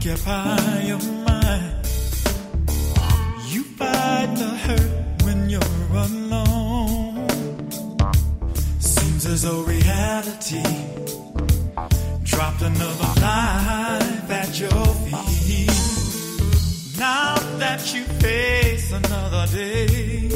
occupy your mind. You fight the hurt when you're alone. Seems as though reality dropped another life at your feet. Now that you face another day,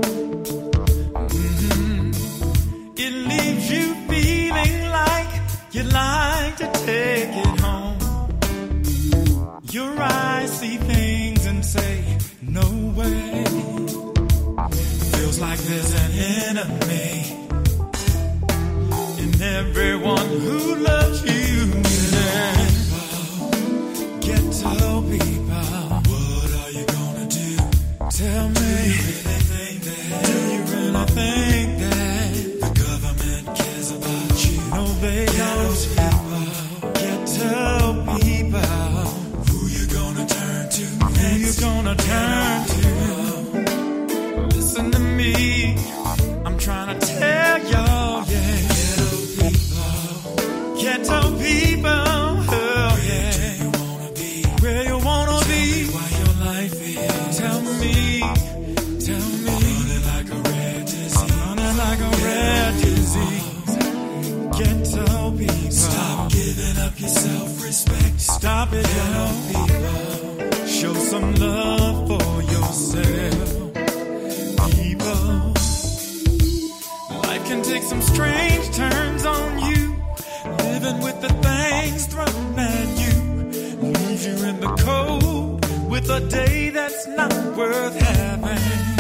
it leaves you feeling like you'd like to take it home. Your eyes see things and say, no way. Feels like there's an enemy in everyone who loves you. Ghetto people, what are you gonna do? Tell me, do you really think that the government cares about you? No, they don't. Ghetto people, who you gonna turn to next? Who you gonna turn to? Listen to me, I'm trying to tell y'all, yeah. Ghetto people, oh yeah. Where you wanna be? Why your life is? Tell me. Running like a rare disease. Running like a rare disease. Ghetto people, stop giving up your self-respect. Stop it, ghetto people. Show some love for yourself, people. Life can take some strange turns on you. Living with the things thrown at you leaves you in the cold with a day that's not worth having.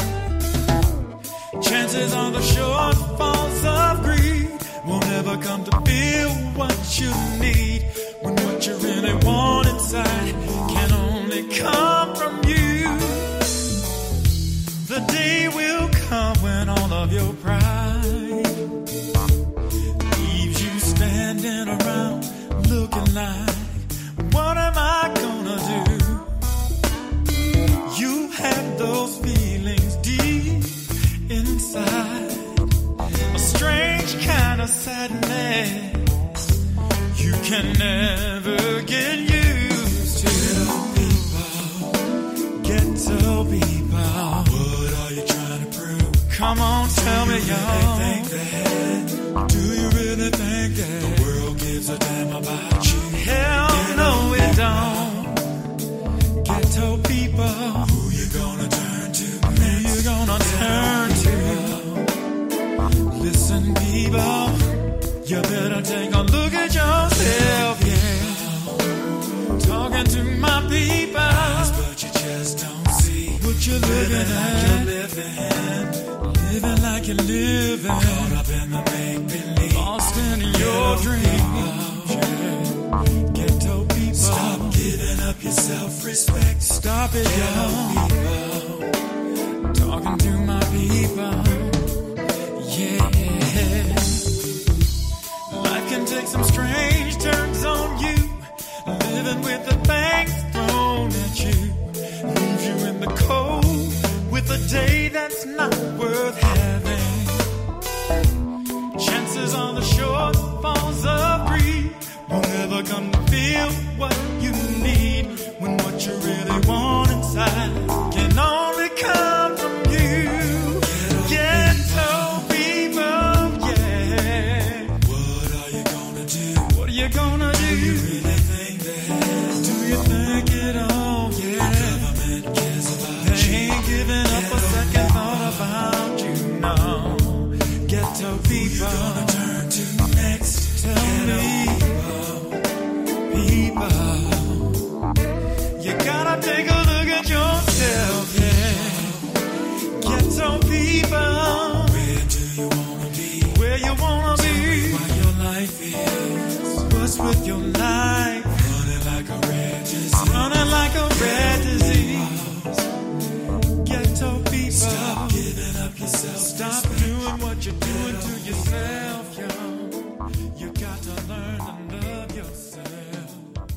Chances are the shortfalls of greed won't ever come to feel what you need, when what you really want inside can only come from you. The day will come when all of your pride leaves you standing around looking like, what am I gonna do? You have those feelings deep inside, a strange kind of sadness you can never get used to. Ghetto people, what are you trying to prove? Come on, tell me, y'all. Do you really think that the world gives a damn about you? Hell no, it don't. Ghetto people, who you gonna turn to? Who you gonna turn to? Listen, people, you better take a look at yourself, yeah. Talking to my people, but you just don't see what you're living at. Living like you're living, caught up in the make-believe, lost in your dreams. Ghetto people, stop giving up your self-respect. Stop it, y'all. Talking to my people, yeah. Life can take some strange turns on you. Living with the things thrown at you leaves you in the cold with a day that's not worth having. Chances are the shortfalls of greed won't ever come to feel what you need, when what you really want inside can only come from you. Ghetto people, yeah. What are you gonna do? What are you gonna do? Do you really think that? Do you think it all? Yeah. The government cares about you. They ain't giving up a second thought about you, no. Ghetto people, who you gonna turn to next? Tell me, people, you gotta take a look at yourself, yeah. Ghetto people, where do you wanna be? Where you wanna be? What your life is? What's with your life? Running like a rare disease. Running like a rare disease. Ghetto people, stop giving up yourself. Stop doing what you're doing to yourself, yo. You got to learn to love yourself.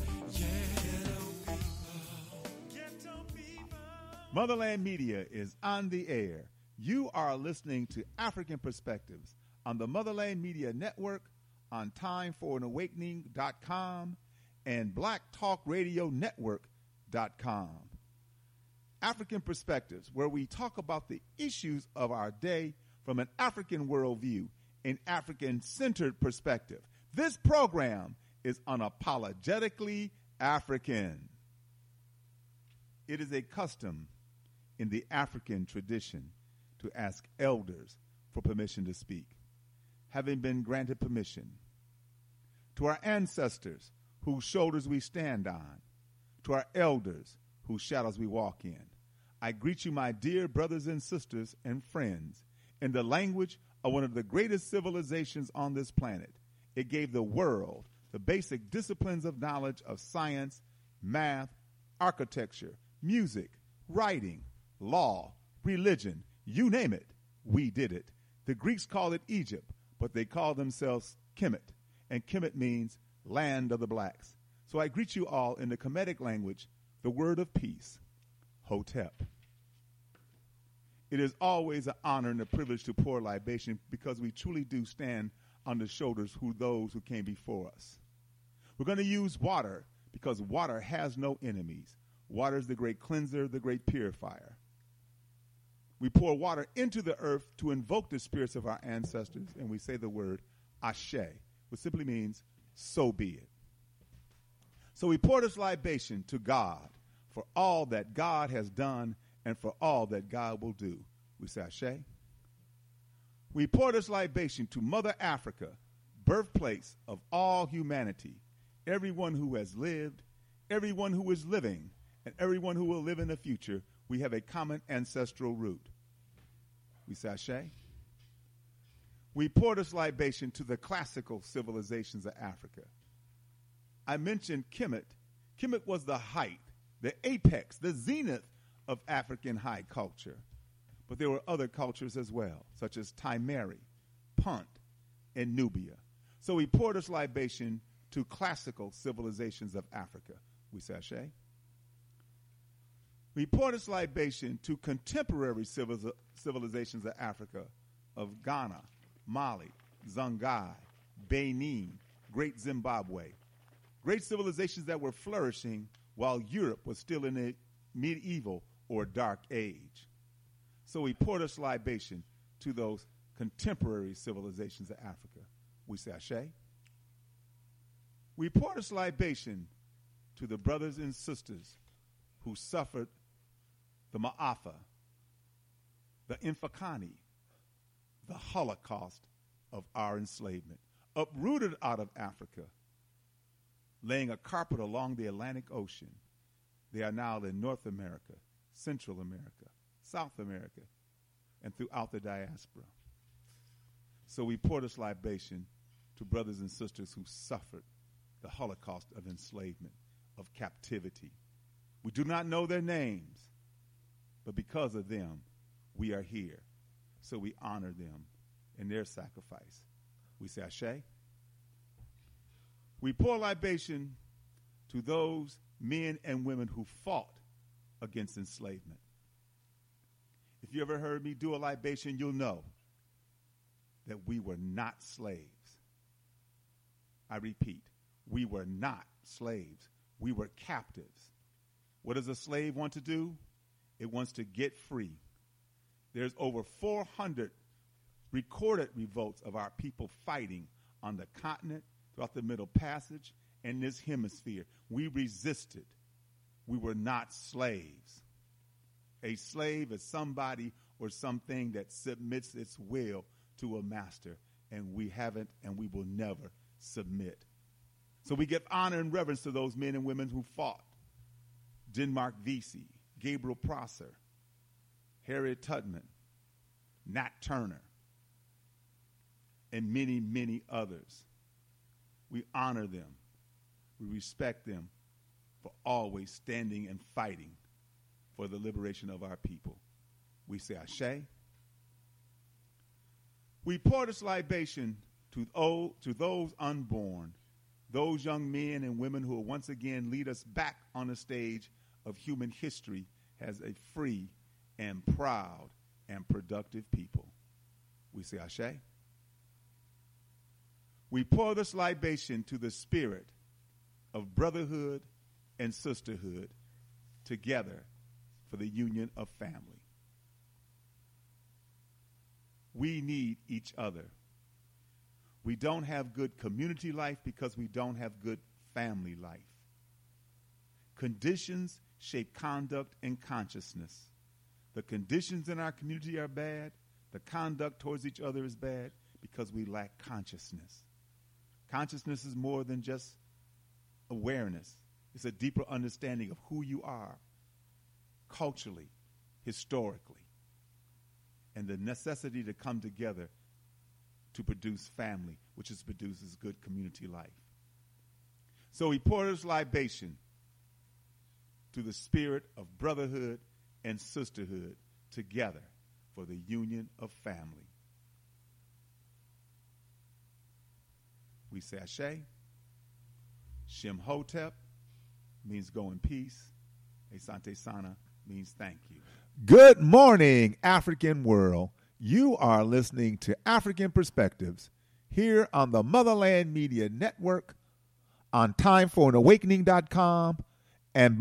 Ghetto people. Motherland Media is on the air. You are listening to African Perspectives on the Motherland Media Network, on timeforanawakening.com, and blacktalkradionetwork.com. African Perspectives, where we talk about the issues of our day from an African worldview, an African-centered perspective. This program is unapologetically African. It is a custom in the African tradition to ask elders for permission to speak. Having been granted permission, to our ancestors whose shoulders we stand on, to our elders whose shadows we walk in, I greet you, my dear brothers and sisters and friends, in the language of one of the greatest civilizations on this planet. It gave the world the basic disciplines of knowledge of science, math, architecture, music, writing, law, religion, you name it, we did it. The Greeks called it Egypt, but they called themselves Kemet, and Kemet means land of the blacks. So I greet you all in the Kemetic language, the word of peace, Hotep. It is always an honor and a privilege to pour libation because we truly do stand on the shoulders of those who came before us. We're going to use water because water has no enemies. Water is the great cleanser, the great purifier. We pour water into the earth to invoke the spirits of our ancestors, and we say the word Ashe, which simply means, so be it. So we pour this libation to God for all that God has done and for all that God will do. We say Ashe. We pour this libation to Mother Africa, birthplace of all humanity, everyone who has lived, everyone who is living, and everyone who will live in the future. We have a common ancestral root. We say Ashe. We pour this libation to the classical civilizations of Africa. I mentioned Kemet. Kemet was the height, the apex, the zenith of African high culture. But there were other cultures as well, such as Timeri, Punt, and Nubia. So we pour this libation to classical civilizations of Africa. We say Ashe. We pour this libation to contemporary civilizations of Africa, of Ghana, Mali, Songhai, Benin, Great Zimbabwe. Great civilizations that were flourishing while Europe was still in a medieval or dark age. So we pour this libation to those contemporary civilizations of Africa. We say Ashe. We pour this libation to the brothers and sisters who suffered the Ma'afa, the Infakani, the Holocaust of our enslavement, uprooted out of Africa, laying a carpet along the Atlantic Ocean. They are now in North America, Central America, South America, and throughout the diaspora. So we pour this libation to brothers and sisters who suffered the Holocaust of enslavement, of captivity. We do not know their names, but because of them, we are here. So we honor them in their sacrifice. We say Ashe. We pour libation to those men and women who fought against enslavement. If you ever heard me do a libation, you'll know that we were not slaves. I repeat, we were not slaves. We were captives. What does a slave want to do? It wants to get free. There's over 400 recorded revolts of our people fighting on the continent, throughout the Middle Passage, and this hemisphere. We resisted. We were not slaves. A slave is somebody or something that submits its will to a master, and we haven't and we will never submit. So we give honor and reverence to those men and women who fought. Denmark Vesey, Gabriel Prosser, Harriet Tubman, Nat Turner, and many, many others. We honor them. We respect them for always standing and fighting for the liberation of our people. We say Ashe. We pour this libation to those unborn, those young men and women who will once again lead us back on the stage of human history as a free and proud and productive people. We say Ashe. We pour this libation to the spirit of brotherhood and sisterhood together for the union of family. We need each other. We don't have good community life because we don't have good family life. Conditions shape conduct and consciousness. The conditions in our community are bad. The conduct towards each other is bad because we lack consciousness. Consciousness is more than just awareness. It's a deeper understanding of who you are culturally, historically, and the necessity to come together to produce family, which produces good community life. So he poured his libation to the spirit of brotherhood and sisterhood together for the union of family. We say Ashe. Shem Hotep means go in peace. Asante Sana means thank you. Good morning, African world. You are listening to African Perspectives here on the Motherland Media Network, on TimeForAnAwakening.com and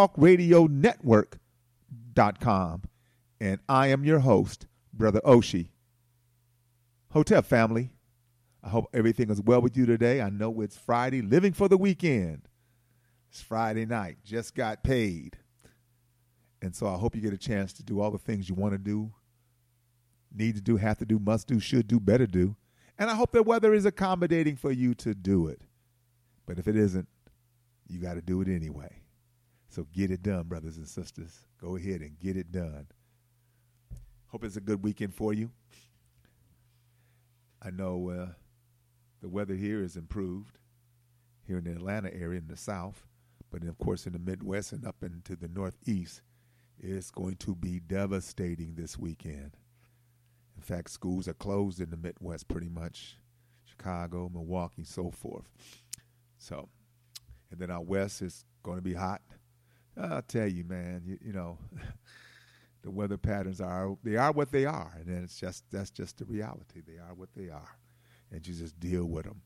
BlackTalkRadioNetwork.com. And I am your host, Brother Oshi. Hotep family, I hope everything is well with you today. I know it's Friday, living for the weekend. It's Friday night, just got paid. And so I hope you get a chance to do all the things you want to do, need to do, have to do, must do, should do, better do. And I hope the weather is accommodating for you to do it. But if it isn't, you got to do it anyway. So get it done, brothers and sisters. Go ahead and get it done. Hope it's a good weekend for you. I know the weather here is improved here in the Atlanta area in the south. But, of course, in the Midwest and up into the Northeast, it's going to be devastating this weekend. In fact, schools are closed in the Midwest pretty much. Chicago, Milwaukee, so forth. So, and then out west is going to be hot. I'll tell you, man, you know, the weather patterns are what they are. And then that's just the reality. They are what they are. And you just deal with them.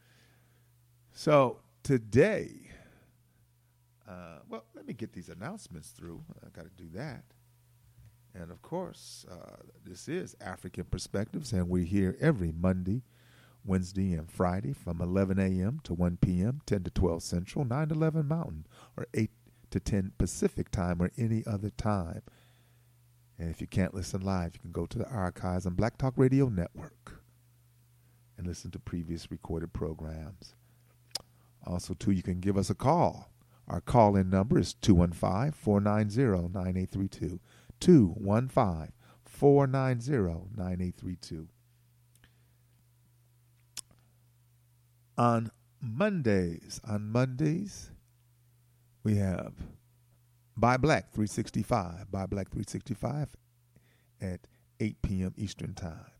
So today, well, let me get these announcements through. I got to do that. And, of course, this is African Perspectives, and we're here every Monday, Wednesday, and Friday from 11 a.m. to 1 p.m., 10 to 12 Central, 9 to 11 Mountain, or 8 to 10 Pacific time, or any other time. And if you can't listen live, you can go to the archives on Black Talk Radio Network and listen to previous recorded programs. Also, too, you can give us a call. Our call-in number is 215-490-9832, 215-490-9832. On Mondays, we have By Black 365 at 8 p.m. Eastern Time.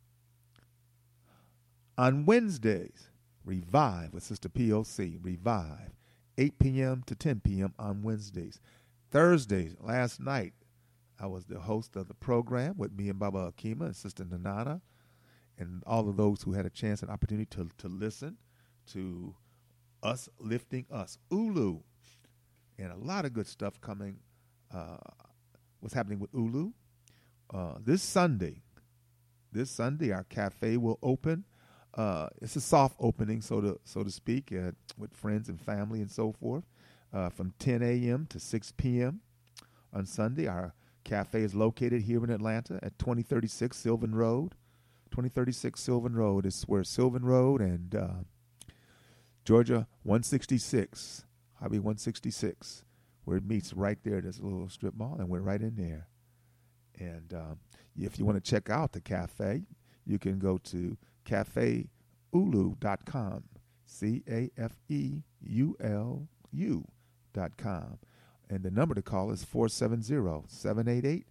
On Wednesdays, Revive with Sister POC, Revive, 8 p.m. to 10 p.m. on Wednesdays. Thursdays, last night, I was the host of the program with me and Baba Akima and Sister Nanana, and all of those who had a chance and opportunity to listen to us lifting us, Ulu, and a lot of good stuff coming. What's happening with Ulu? This Sunday, our cafe will open. It's a soft opening, so to speak, with friends and family and so forth, from 10 a.m. to 6 p.m. on Sunday. Our cafe is located here in Atlanta at 2036 Sylvan Road. 2036 Sylvan Road is where Sylvan Road and Georgia 166, Highway 166, where it meets right there. There's a little strip mall, and we're right in there. And if you want to check out the cafe, you can go to cafeulu.com, CAFEULU.com. And the number to call is 470-788-8124.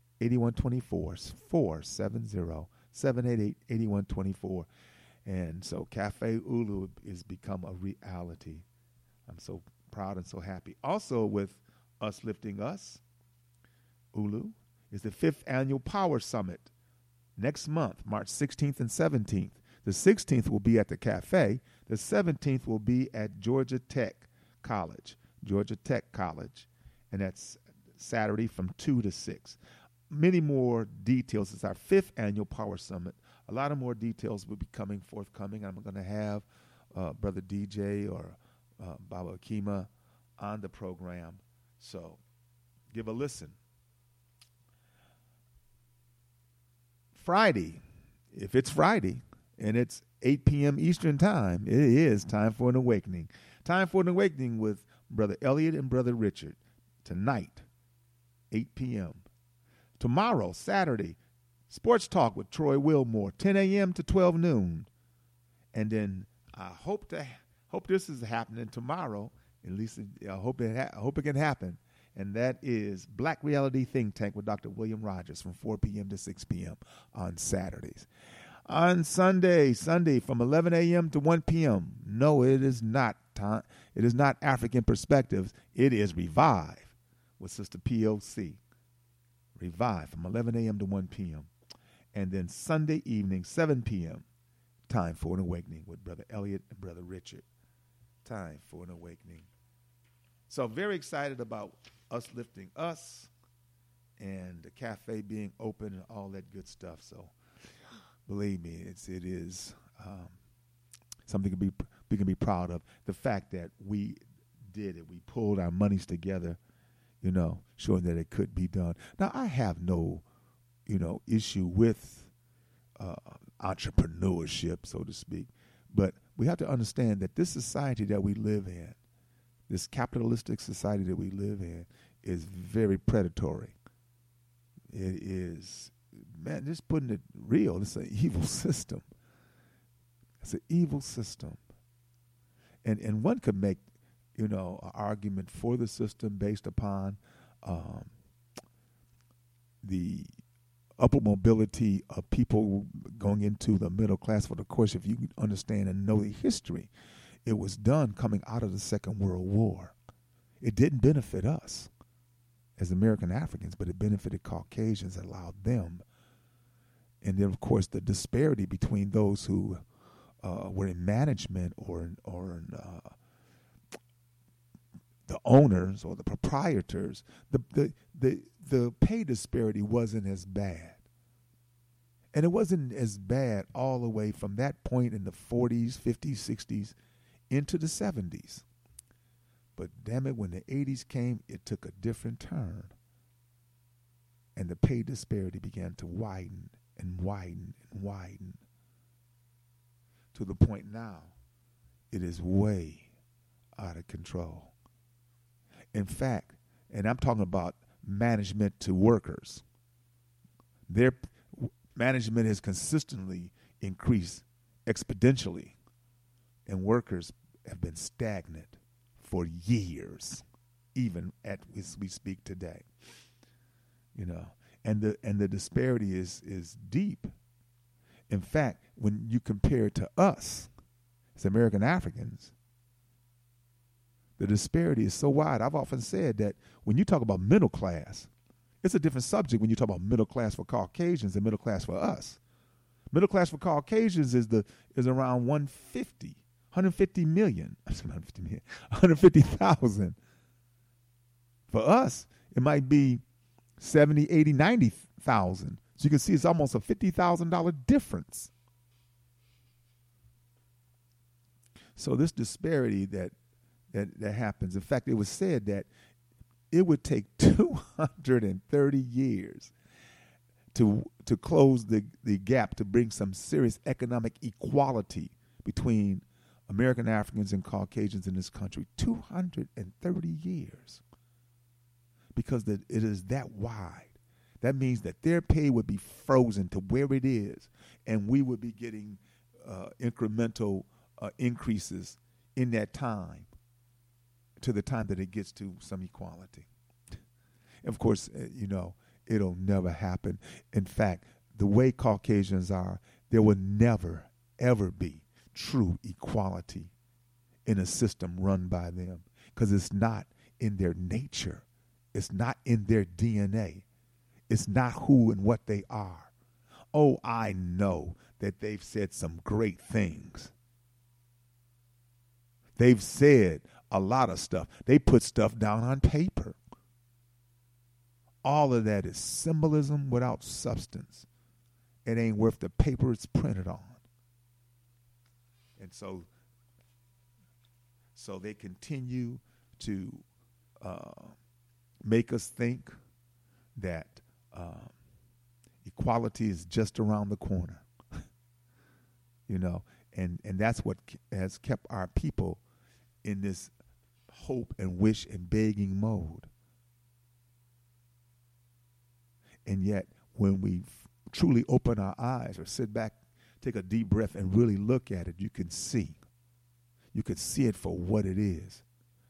470-788-8124. And so Cafe Ulu has become a reality. I'm so proud and so happy. Also with us lifting us, Ulu, is the 5th Annual Power Summit next month, March 16th and 17th. The 16th will be at the cafe. The 17th will be at Georgia Tech College, Georgia Tech College, and that's Saturday from 2 to 6. Many more details. It's our 5th annual Power Summit. A lot of more details will be forthcoming. I'm going to have Brother DJ or Baba Akima on the program. So give a listen. Friday, if it's Friday and it's 8 p.m. Eastern Time, it is Time for an Awakening. Time for an Awakening with Brother Elliot and Brother Richard tonight, 8 p.m. Tomorrow, Saturday, Sports Talk with Troy Wilmore, 10 a.m. to 12 noon. And then I hope this is happening tomorrow. At least I hope it can happen. And that is Black Reality Think Tank with Dr. William Rogers from 4 p.m. to 6 p.m. on Saturdays. On Sunday from 11 a.m. to 1 p.m. No, it is not time. It is not African Perspectives. It is Revive with Sister POC. Revive from 11 a.m. to 1 p.m. And then Sunday evening, 7 p.m., Time for an Awakening with Brother Elliot and Brother Richard. Time for an Awakening. So very excited about us lifting us and the cafe being open and all that good stuff. So believe me, it is something we can be proud of. The fact that we did it, we pulled our monies together, showing that it could be done. Now, I have no, issue with entrepreneurship, so to speak, but we have to understand that this society that we live in, this capitalistic society that we live in, is very predatory. It is, man, just putting it real, it's an evil system. It's an evil system. And one could make, an argument for the system based upon the upper mobility of people going into the middle class. But of course, if you understand and know the history, it was done coming out of the Second World War. It didn't benefit us as American Africans, but it benefited Caucasians, allowed them. And then, of course, the disparity between those who were in management or in the owners or the proprietors, the pay disparity wasn't as bad. And it wasn't as bad all the way from that point in the 40s, 50s, 60s into the 70s. But damn it, when the 80s came, it took a different turn. And the pay disparity began to widen and widen and widen to the point now it is way out of control. In fact, and I'm talking about management to workers, their management has consistently increased exponentially, and workers have been stagnant for years, even as we speak today. And the disparity is deep. In fact, when you compare it to us as American Africans, the disparity is so wide. I've often said that when you talk about middle class, it's a different subject when you talk about middle class for Caucasians and middle class for us. Middle class for Caucasians is around 150 million. 150,000. For us, it might be 70, 80, 90,000. So you can see it's almost a $50,000 difference. So this disparity that happens, in fact, it was said that it would take 230 years to close the gap, to bring some serious economic equality between American Africans and Caucasians in this country. 230 years. Because it is that wide. That means that their pay would be frozen to where it is, and we would be getting incremental increases in that time, to the time that it gets to some equality. Of course, it'll never happen. In fact, the way Caucasians are, there will never, ever be true equality in a system run by them, because it's not in their nature. It's not in their DNA. It's not who and what they are. Oh, I know that they've said some great things. They've said a lot of stuff. They put stuff down on paper. All of that is symbolism without substance. It ain't worth the paper it's printed on. And so they continue to make us think that equality is just around the corner. And that's what has kept our people in this hope and wish and begging mode. And yet, when we truly open our eyes or sit back, take a deep breath and really look at it, you can see. You can see it for what it is.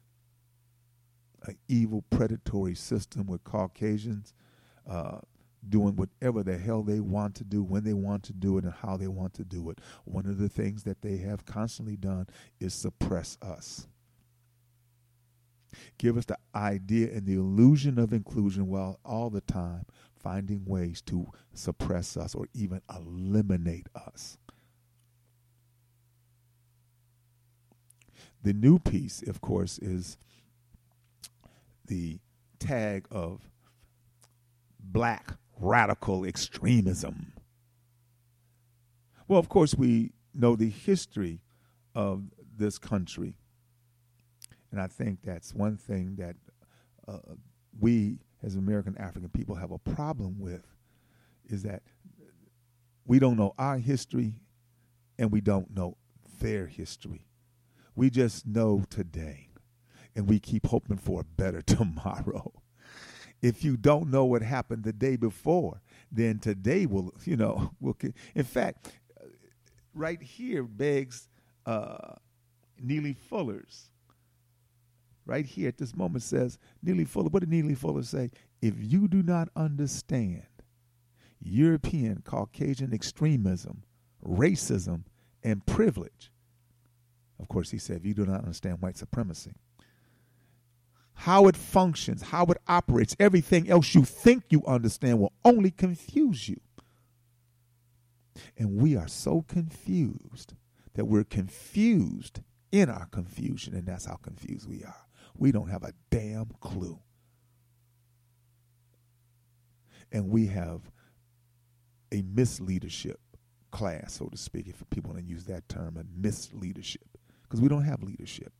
An evil, predatory system with Caucasians doing whatever the hell they want to do, when they want to do it, and how they want to do it. One of the things that they have constantly done is suppress us. Give us the idea and the illusion of inclusion while all the time finding ways to suppress us or even eliminate us. The new piece, of course, is the tag of black radical extremism. Well, of course, we know the history of this country. And I think that's one thing that we as American African people have a problem with, is that we don't know our history and we don't know their history. We just know today, and we keep hoping for a better tomorrow. If you don't know what happened the day before, then today will. In fact, right here begs Neely Fuller's. Right here at this moment says, Neely Fuller, what did Neely Fuller say? If you do not understand European Caucasian extremism, racism, and privilege, of course, he said, if you do not understand white supremacy, how it functions, how it operates, everything else you think you understand will only confuse you. And we are so confused that we're confused in our confusion, and that's how confused we are. We don't have a damn clue. And we have a misleadership class, so to speak, if people want to use that term, a misleadership, because we don't have leadership.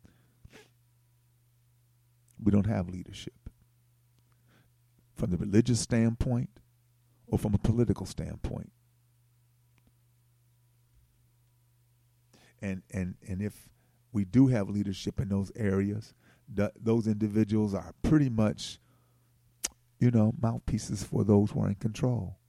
We don't have leadership from the religious standpoint or from a political standpoint. And if we do have leadership in those areas, those individuals are pretty much, mouthpieces for those who are in control.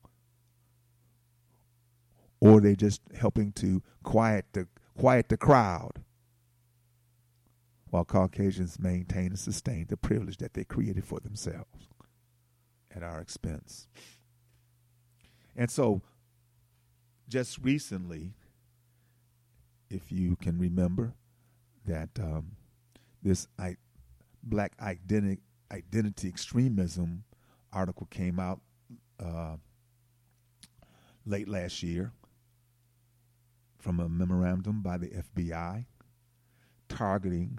Or they're just helping to quiet the crowd, while Caucasians maintain and sustain the privilege that they created for themselves at our expense. And so, just recently, if you can remember, that this black identity extremism article came out late last year from a memorandum by the FBI targeting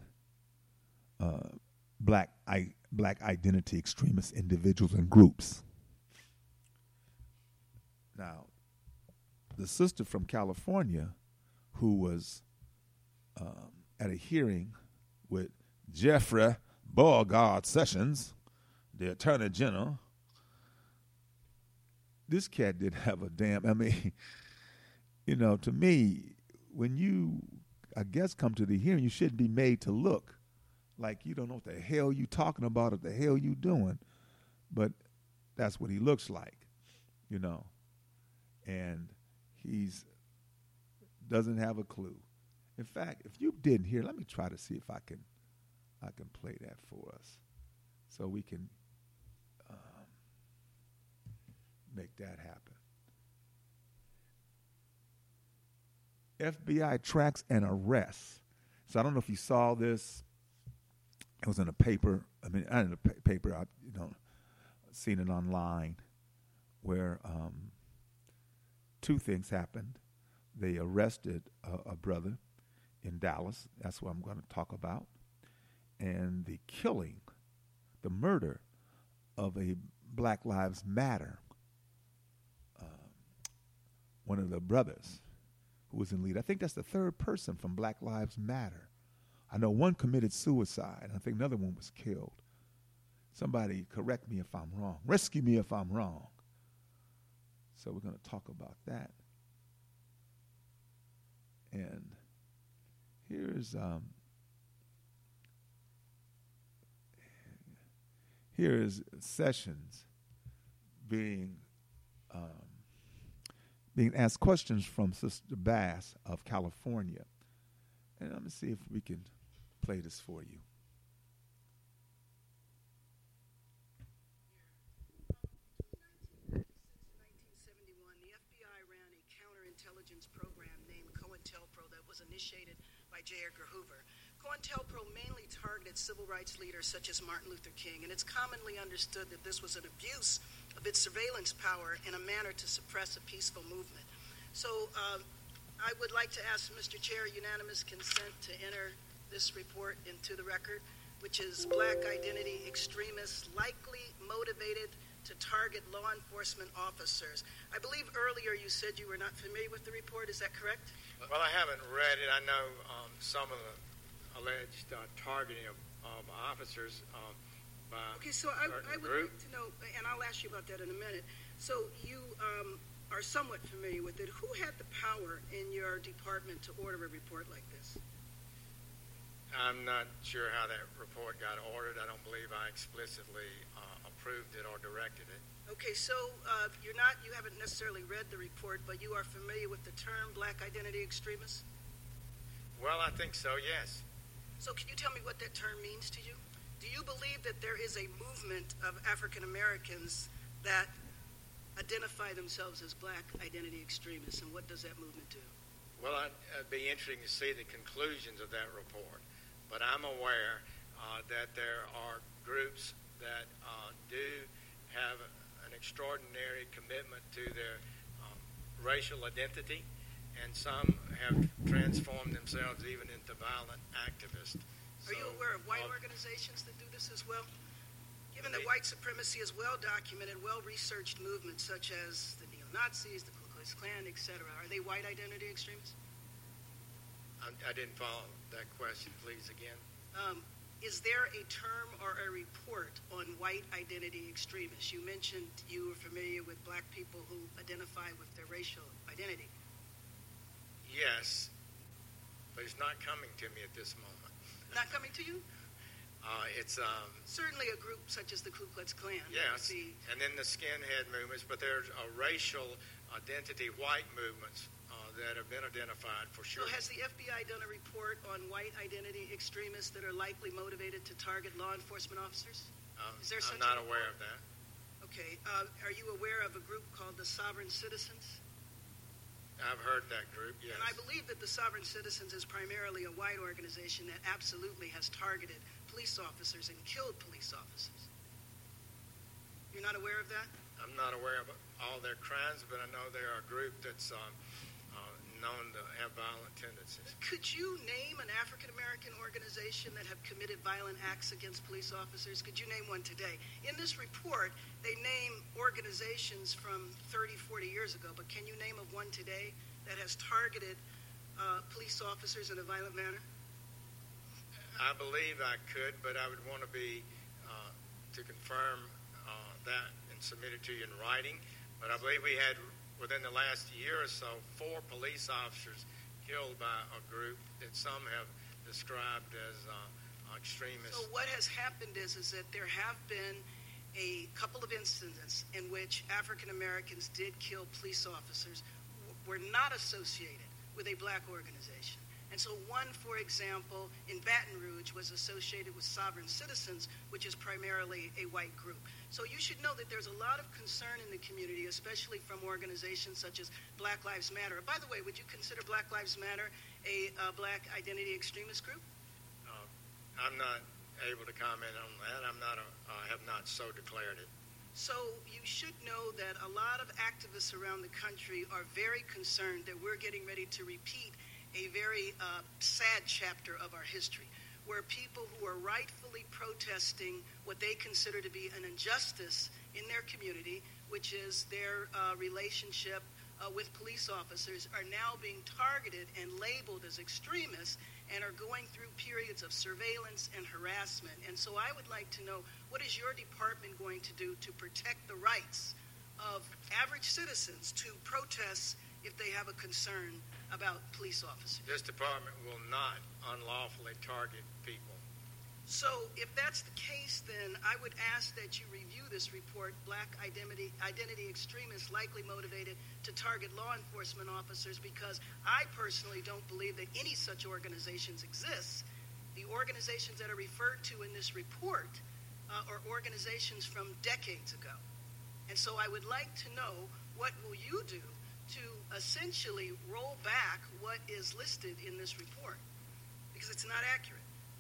black identity extremist individuals and groups. Now, the sister from California who was at a hearing with Jeffrey Beauregard Sessions, the Attorney General. This cat didn't have a damn, to me, when you, I guess, come to the hearing, you shouldn't be made to look like you don't know what the hell you talking about or the hell you doing. But that's what he looks like, and he's doesn't have a clue. In fact, if you didn't hear, let me try to see if I can play that for us, so we can make that happen. FBI tracks and arrests. So I don't know if you saw this. It was in a paper. Not in a paper. I seen it online, where two things happened. They arrested a brother in Dallas. That's what I'm going to talk about. and the killing, the murder of a Black Lives Matter, one of the brothers who was in lead. I think that's the third person from Black Lives Matter. I know one committed suicide. I think another one was killed. Somebody correct me if I'm wrong. Rescue me if I'm wrong. So we're going to talk about that. And here's Sessions being asked questions from Sister Bass of California. And let me see if we can play this for you. Initiated by J. Edgar Hoover. COINTELPRO mainly targeted civil rights leaders such as Martin Luther King, and it's commonly understood that this was an abuse of its surveillance power in a manner to suppress a peaceful movement. So I would like to ask Mr. Chair unanimous consent to enter this report into the record, which is Black identity extremists likely motivated to target law enforcement officers. I believe earlier you said you were not familiar with the report. Is that correct? Well, I haven't read it. I know some of the alleged targeting of officers by okay, so I would group. like to know, and I'll ask you about that in a minute. So you are somewhat familiar with it. Who had the power in your department to order a report like this? I'm not sure how that report got ordered. I don't believe I explicitly approved it or directed it. Okay, so you haven't necessarily read the report, but you are familiar with the term Black identity extremist? Well, I think so, yes. So can you tell me what that term means to you? Do you believe that there is a movement of African Americans that identify themselves as Black identity extremists, and what does that movement do? Well, it'd be interesting to see the conclusions of that report, but I'm aware that there are groups that do have an extraordinary commitment to their racial identity, and some have transformed themselves even into violent activists. Are you aware of white organizations that do this as well? Given that white supremacy is well-documented, well-researched movements such as the neo-Nazis, the Ku Klux Klan, etc., are they white identity extremists? I didn't follow that question. Please, again. Is there a term or a report on white identity extremists? You mentioned you were familiar with Black people who identify with their racial identity. Yes, but it's not coming to me at this moment. Not coming to you? It's certainly a group such as the Ku Klux Klan. Yes, and then the skinhead movements, but there's a racial identity white movements that have been identified for sure. So has the FBI done a report on white identity extremists that are likely motivated to target law enforcement officers? Is there such I'm not aware of that. Okay. Are you aware of a group called the Sovereign Citizens? I've heard that group, yes. And I believe that the Sovereign Citizens is primarily a white organization that absolutely has targeted police officers and killed police officers. You're not aware of that? I'm not aware of all their crimes, but I know they're a group that's known to have violent tendencies. Could you name an African-American organization that have committed violent acts against police officers? Could you name one today? In this report, they name organizations from 30, 40 years ago, but can you name of one today that has targeted police officers in a violent manner? I believe I could, but I would want to be to confirm that and submit it to you in writing. But I believe we had, within the last year or so, 4 police officers killed by a group that some have described as extremists. So what has happened is that there have been a couple of incidents in which African Americans did kill police officers who were not associated with a Black organization. And so one, for example, in Baton Rouge was associated with Sovereign Citizens, which is primarily a white group. So you should know that there's a lot of concern in the community, especially from organizations such as Black Lives Matter. By the way, would you consider Black Lives Matter a Black identity extremist group? I'm not able to comment on that. I have not so declared it. So you should know that a lot of activists around the country are very concerned that we're getting ready to repeat a very sad chapter of our history, where people who are rightfully protesting what they consider to be an injustice in their community, which is their relationship with police officers, are now being targeted and labeled as extremists and are going through periods of surveillance and harassment. And so I would like to know, what is your department going to do to protect the rights of average citizens to protest if they have a concern about police officers? This department will not unlawfully target people. So if that's the case, then I would ask that you review this report, Black Identity Extremists Likely Motivated to Target Law Enforcement Officers, because I personally don't believe that any such organizations exist. The organizations that are referred to in this report are organizations from decades ago. And so I would like to know, what will you do to essentially roll back what is listed in this report? Because it's not accurate.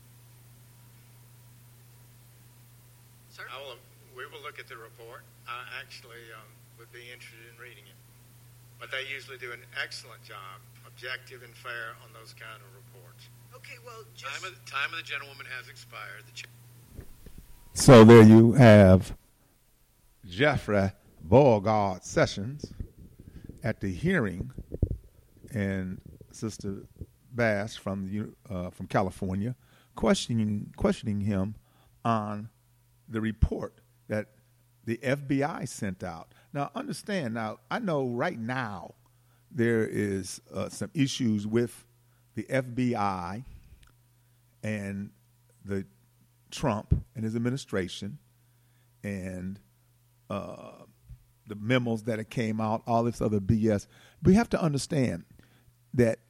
Sir? We will look at the report. I actually would be interested in reading it. But they usually do an excellent job, objective and fair, on those kind of reports. Okay, well, just... Time of the gentlewoman has expired. So there you have Jeffrey Beauregard Sessions at the hearing, and Sister Bass from California questioning him on the report that the FBI sent out. Now, understand, I know right now there is some issues with the FBI and the Trump and his administration and the memos that came out, all this other BS. We have to understand that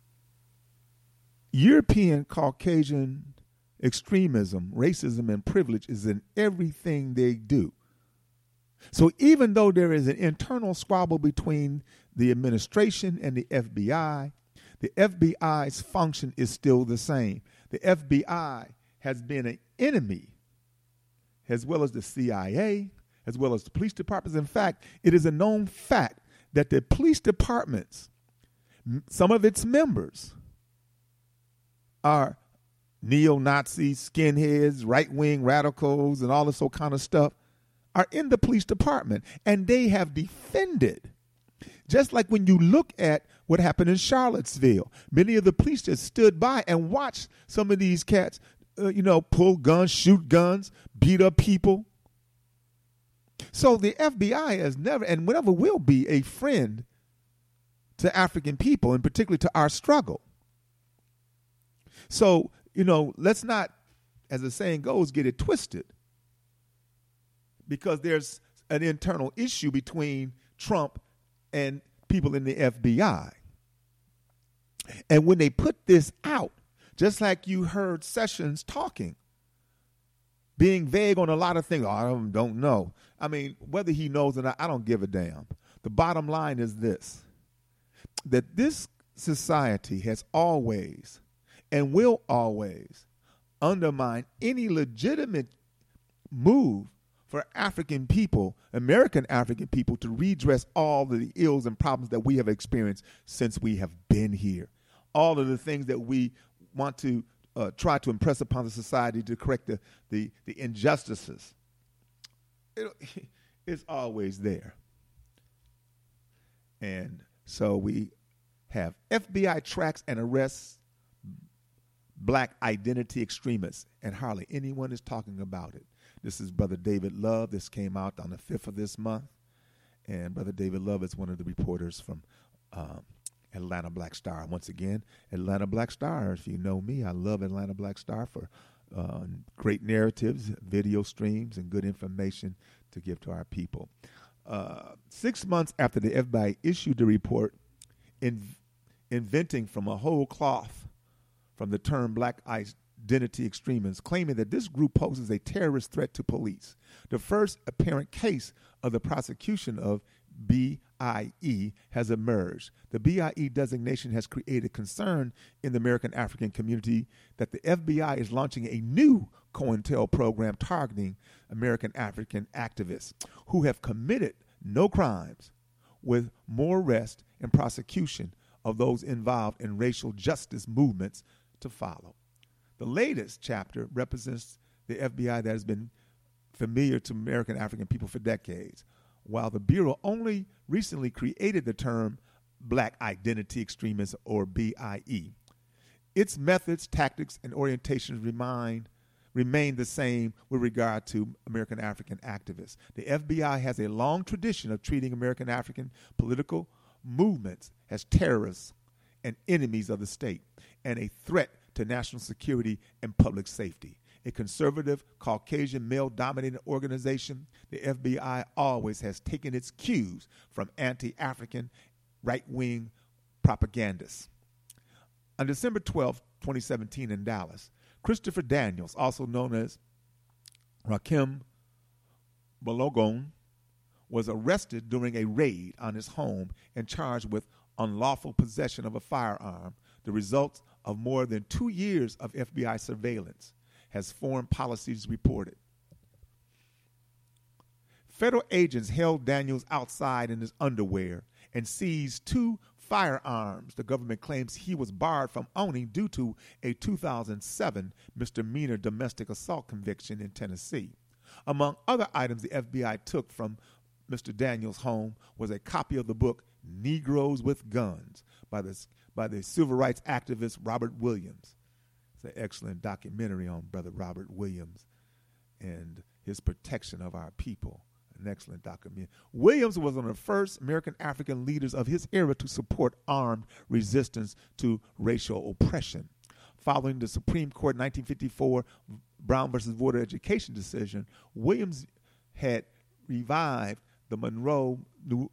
European Caucasian extremism, racism, and privilege is in everything they do. So even though there is an internal squabble between the administration and the FBI's function is still the same. The FBI has been an enemy, as well as the CIA, as well as the police departments. In fact, it is a known fact that the police departments, some of its members, are neo-Nazis, skinheads, right-wing radicals, and all this old kind of stuff, are in the police department. And they have defended. Just like when you look at what happened in Charlottesville, many of the police just stood by and watched some of these cats, pull guns, shoot guns, beat up people. So the FBI has never and never will be a friend to African people, and particularly to our struggle. So, let's not, as the saying goes, get it twisted, because there's an internal issue between Trump and people in the FBI. And when they put this out, just like you heard Sessions talking, being vague on a lot of things, I don't know. I mean, whether he knows or not, I don't give a damn. The bottom line is this, that this society has always and will always undermine any legitimate move for African people, American African people, to redress all of the ills and problems that we have experienced since we have been here. All of the things that we want to try to impress upon the society to correct the injustices. It's always there. And so we have FBI tracks and arrests Black identity extremists, and hardly anyone is talking about it. This is Brother David Love. This came out on the 5th of this month. And Brother David Love is one of the reporters from Atlanta Black Star. Once again, Atlanta Black Star, if you know me, I love Atlanta Black Star for great narratives, video streams, and good information to give to our people. 6 months after the FBI issued the report, inventing from a whole cloth from the term Black identity extremists, claiming that this group poses a terrorist threat to police. The first apparent case of the prosecution of BIE has emerged. The BIE designation has created concern in the American African community that the FBI is launching a new COINTEL program targeting American African activists who have committed no crimes, with more arrest and prosecution of those involved in racial justice movements to follow. The latest chapter represents the FBI that has been familiar to American African people for decades, while the Bureau only recently created the term Black Identity Extremism, or BIE. Its methods, tactics, and orientations remain the same with regard to American African activists. The FBI has a long tradition of treating American African political movements as terrorists and enemies of the state and a threat to national security and public safety. A conservative, Caucasian, male-dominated organization, the FBI always has taken its cues from anti-African right-wing propagandists. On December 12, 2017 in Dallas, Christopher Daniels, also known as Rakim Balogun, was arrested during a raid on his home and charged with unlawful possession of a firearm, the result of more than 2 years of FBI surveillance, has Foreign Policies reported. Federal agents held Daniels outside in his underwear and seized 2 firearms the government claims he was barred from owning due to a 2007 misdemeanor domestic assault conviction in Tennessee. Among other items the FBI took from Mr. Daniels' home was a copy of the book Negroes with Guns by the civil rights activist Robert Williams. It's an excellent documentary on Brother Robert Williams and his protection of our people. An excellent documentary. Williams was one of the first American African leaders of his era to support armed resistance to racial oppression. Following the Supreme Court 1954 Brown versus Board of Education decision, Williams had revived the Monroe,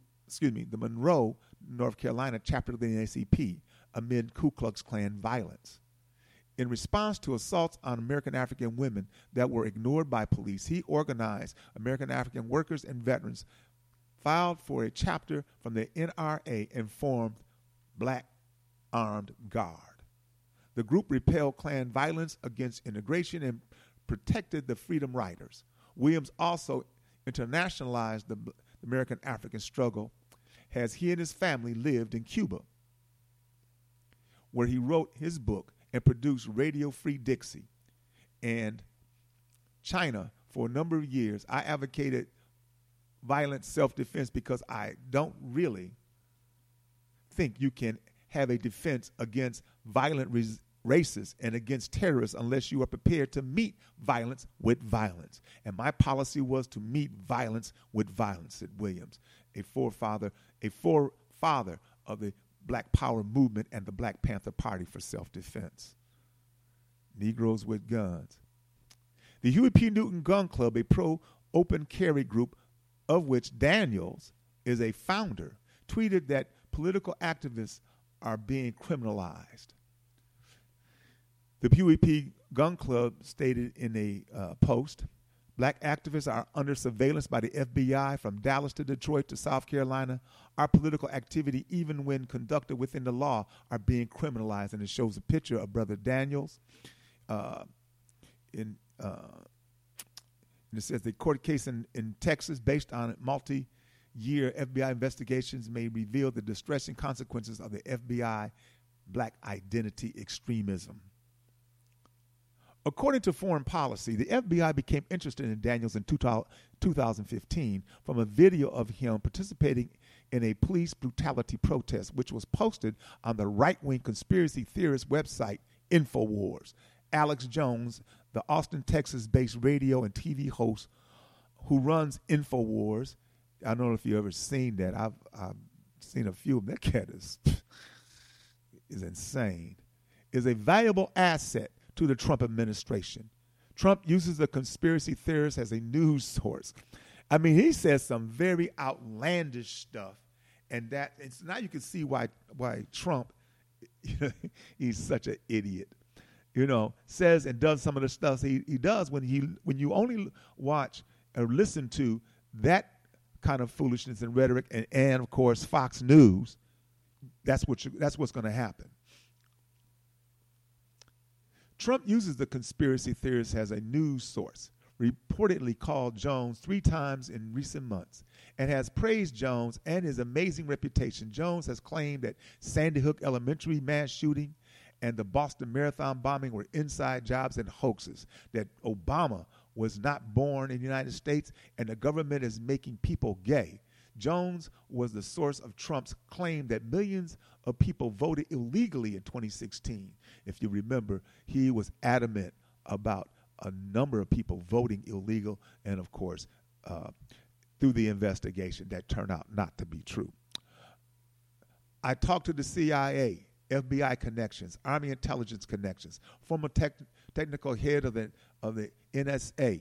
North Carolina chapter of the NAACP amid Ku Klux Klan violence. In response to assaults on American African women that were ignored by police, he organized American African workers and veterans, filed for a chapter from the NRA, and formed Black Armed Guard. The group repelled Klan violence against integration and protected the Freedom Riders. Williams also internationalized the American African struggle as he and his family lived in Cuba, where he wrote his book and produced Radio Free Dixie. And China, for a number of years, I advocated violent self-defense because I don't really think you can have a defense against violent racists and against terrorists unless you are prepared to meet violence with violence. And my policy was to meet violence with violence, said Williams, a forefather of the Black Power movement and the Black Panther Party for self-defense. Negroes with Guns. The Huey P. Newton Gun Club, a pro-open carry group of which Daniels is a founder, tweeted that political activists are being criminalized. The Huey P. Gun Club stated in a post, Black activists are under surveillance by the FBI from Dallas to Detroit to South Carolina. Our political activity, even when conducted within the law, are being criminalized. And it shows a picture of Brother Daniels. And it says the court case in Texas, based on multi-year FBI investigations, may reveal the distressing consequences of the FBI Black identity extremism. According to Foreign Policy, the FBI became interested in Daniels in 2015 from a video of him participating in a police brutality protest, which was posted on the right-wing conspiracy theorist website InfoWars. Alex Jones, the Austin, Texas-based radio and TV host who runs InfoWars, I don't know if you've ever seen that. I've seen a few of them. That cat is insane. Is a valuable asset to the Trump administration. Trump uses the conspiracy theorists as a news source. I mean, he says some very outlandish stuff, and now you can see why Trump, he's such an idiot. Says and does some of the stuff he does when you only watch or listen to that kind of foolishness and rhetoric, and of course Fox News. That's what's going to happen. Trump uses the conspiracy theorists as a news source, reportedly called Jones 3 times in recent months, and has praised Jones and his amazing reputation. Jones has claimed that Sandy Hook Elementary mass shooting and the Boston Marathon bombing were inside jobs and hoaxes, that Obama was not born in the United States and the government is making people gay. Jones was the source of Trump's claim that millions of people voted illegally in 2016. If you remember, he was adamant about a number of people voting illegal, and of course, through the investigation, that turned out not to be true. I talked to the CIA, FBI connections, Army intelligence connections, former technical head of the NSA,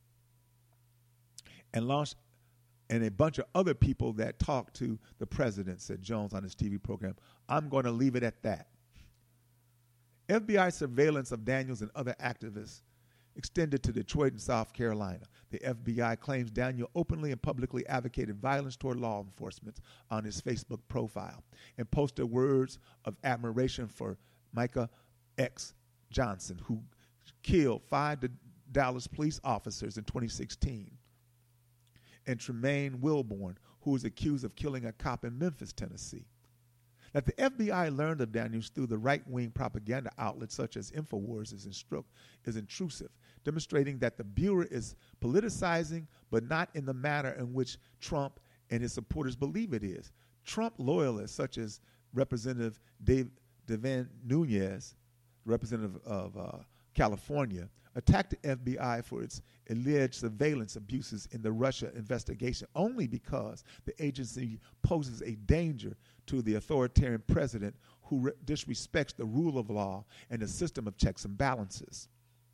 and a bunch of other people that talked to the president, said Jones on his TV program. I'm going to leave it at that. FBI surveillance of Daniels and other activists extended to Detroit and South Carolina. The FBI claims Daniel openly and publicly advocated violence toward law enforcement on his Facebook profile and posted words of admiration for Micah X. Johnson, who killed 5 Dallas police officers in 2016, and Tremaine Wilborn, who was accused of killing a cop in Memphis, Tennessee. That the FBI learned of Daniels through the right-wing propaganda outlets such as InfoWars is intrusive, demonstrating that the Bureau is politicizing, but not in the manner in which Trump and his supporters believe it is. Trump loyalists such as Representative Devin Nunes, representative of California, attacked the FBI for its alleged surveillance abuses in the Russia investigation only because the agency poses a danger to the authoritarian president who disrespects the rule of law and the system of checks and balances,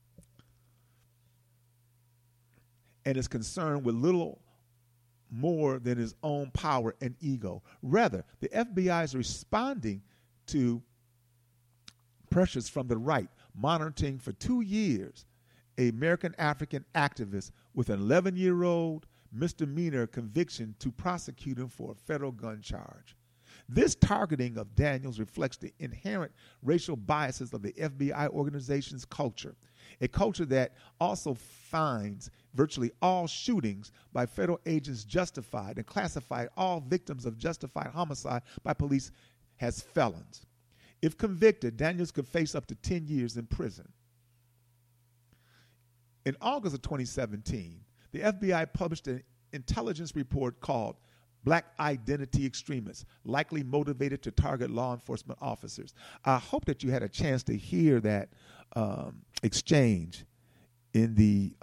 and is concerned with little more than his own power and ego. Rather, the FBI is responding to pressures from the right, monitoring for 2 years an American African activist with an 11-year-old misdemeanor conviction to prosecute him for a federal gun charge. This targeting of Daniels reflects the inherent racial biases of the FBI organization's culture, a culture that also finds virtually all shootings by federal agents justified and classified all victims of justified homicide by police as felons. If convicted, Daniels could face up to 10 years in prison. In August of 2017, the FBI published an intelligence report called Black Identity Extremists, Likely Motivated to Target Law Enforcement Officers. I hope that you had a chance to hear that exchange in the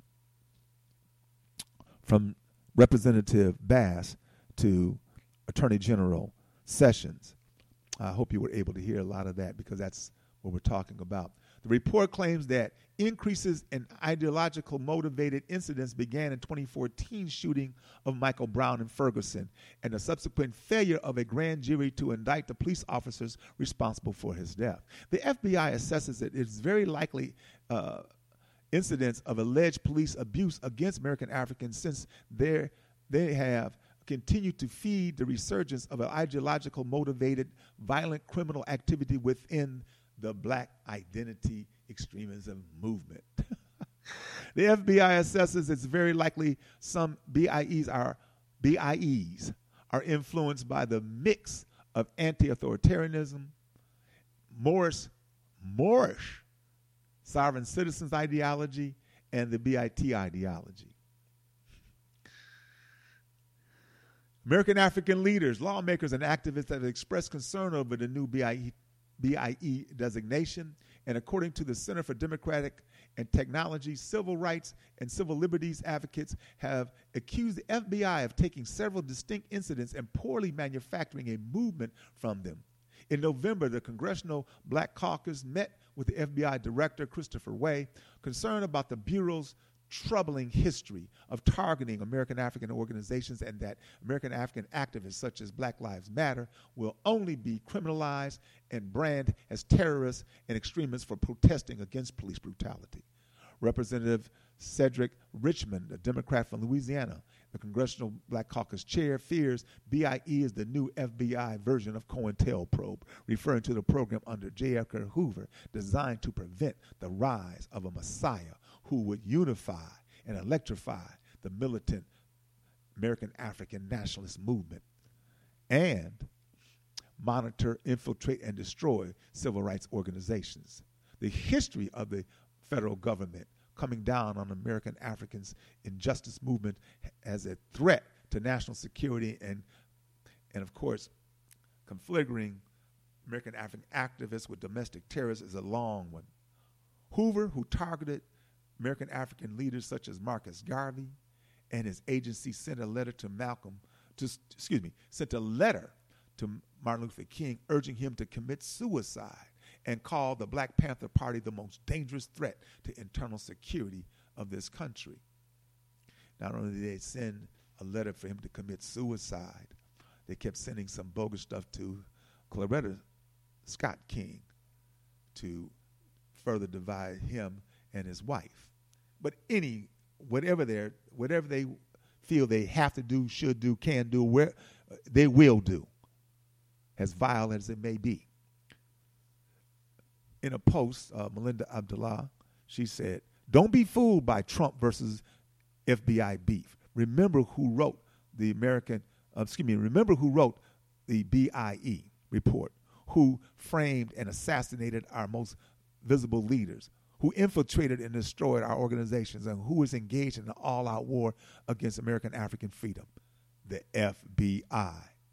from Representative Bass to Attorney General Sessions. I hope you were able to hear a lot of that because that's what we're talking about. The report claims that increases in ideological motivated incidents began in 2014 shooting of Michael Brown in Ferguson and the subsequent failure of a grand jury to indict the police officers responsible for his death. The FBI assesses that it's very likely incidents of alleged police abuse against American Africans since they have continued to feed the resurgence of an ideological motivated violent criminal activity within the Black Identity Extremism movement. The FBI assesses it's very likely some BIEs are influenced by the mix of anti-authoritarianism, Moorish sovereign citizens ideology, and the BIT ideology. American African leaders, lawmakers, and activists have expressed concern over the new BIE designation, and according to the Center for Democratic and Technology, civil rights and civil liberties advocates have accused the FBI of taking several distinct incidents and poorly manufacturing a movement from them. In November, the Congressional Black Caucus met with the FBI Director, Christopher Wray, concerned about the Bureau's troubling history of targeting American African organizations and that American African activists such as Black Lives Matter will only be criminalized and branded as terrorists and extremists for protesting against police brutality. Representative Cedric Richmond, a Democrat from Louisiana, the Congressional Black Caucus chair, fears BIE is the new FBI version of COINTELPRO, referring to the program under J. Edgar Hoover designed to prevent the rise of a messiah who would unify and electrify the militant American African nationalist movement. And monitor, infiltrate, and destroy civil rights organizations. The history of the federal government coming down on American Africans' injustice movement as a threat to national security and of course, conflagrating American African activists with domestic terrorists is a long one. Hoover, who targeted American African leaders such as Marcus Garvey and his agency, sent a letter to Martin Luther King urging him to commit suicide and called the Black Panther Party the most dangerous threat to internal security of this country. Not only did they send a letter for him to commit suicide, they kept sending some bogus stuff to Coretta Scott King to further divide him and his wife. But whatever they feel they have to do, should do, can do, they will do, as vile as it may be. In a post, Melinda Abdullah, she said, "Don't be fooled by Trump versus FBI beef. Remember who wrote the BIE report, who framed and assassinated our most visible leaders, who infiltrated and destroyed our organizations, and who is engaged in an all-out war against American African freedom, the FBI."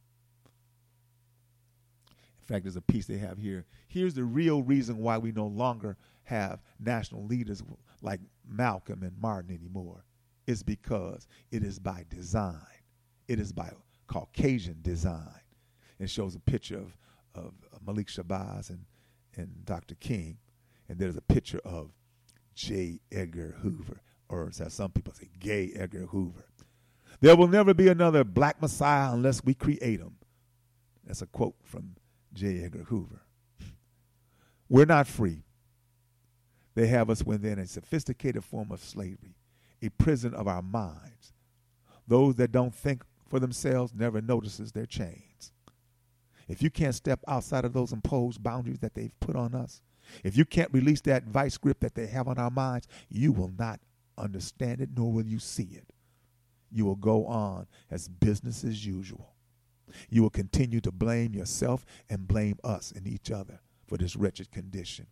In fact, there's a piece they have here. Here's the real reason why we no longer have national leaders like Malcolm and Martin anymore. It's because it is by design. It is by Caucasian design. It shows a picture of Malik Shabazz and Dr. King, and there's a picture of J. Edgar Hoover, or as some people say, Gay Edgar Hoover. "There will never be another black Messiah unless we create him." That's a quote from J. Edgar Hoover. We're not free. They have us within a sophisticated form of slavery, a prison of our minds. Those that don't think for themselves never notices their chains. If you can't step outside of those imposed boundaries that they've put on us, if you can't release that vice grip that they have on our minds, you will not understand it, nor will you see it. You will go on as business as usual. You will continue to blame yourself and blame us and each other for this wretched condition.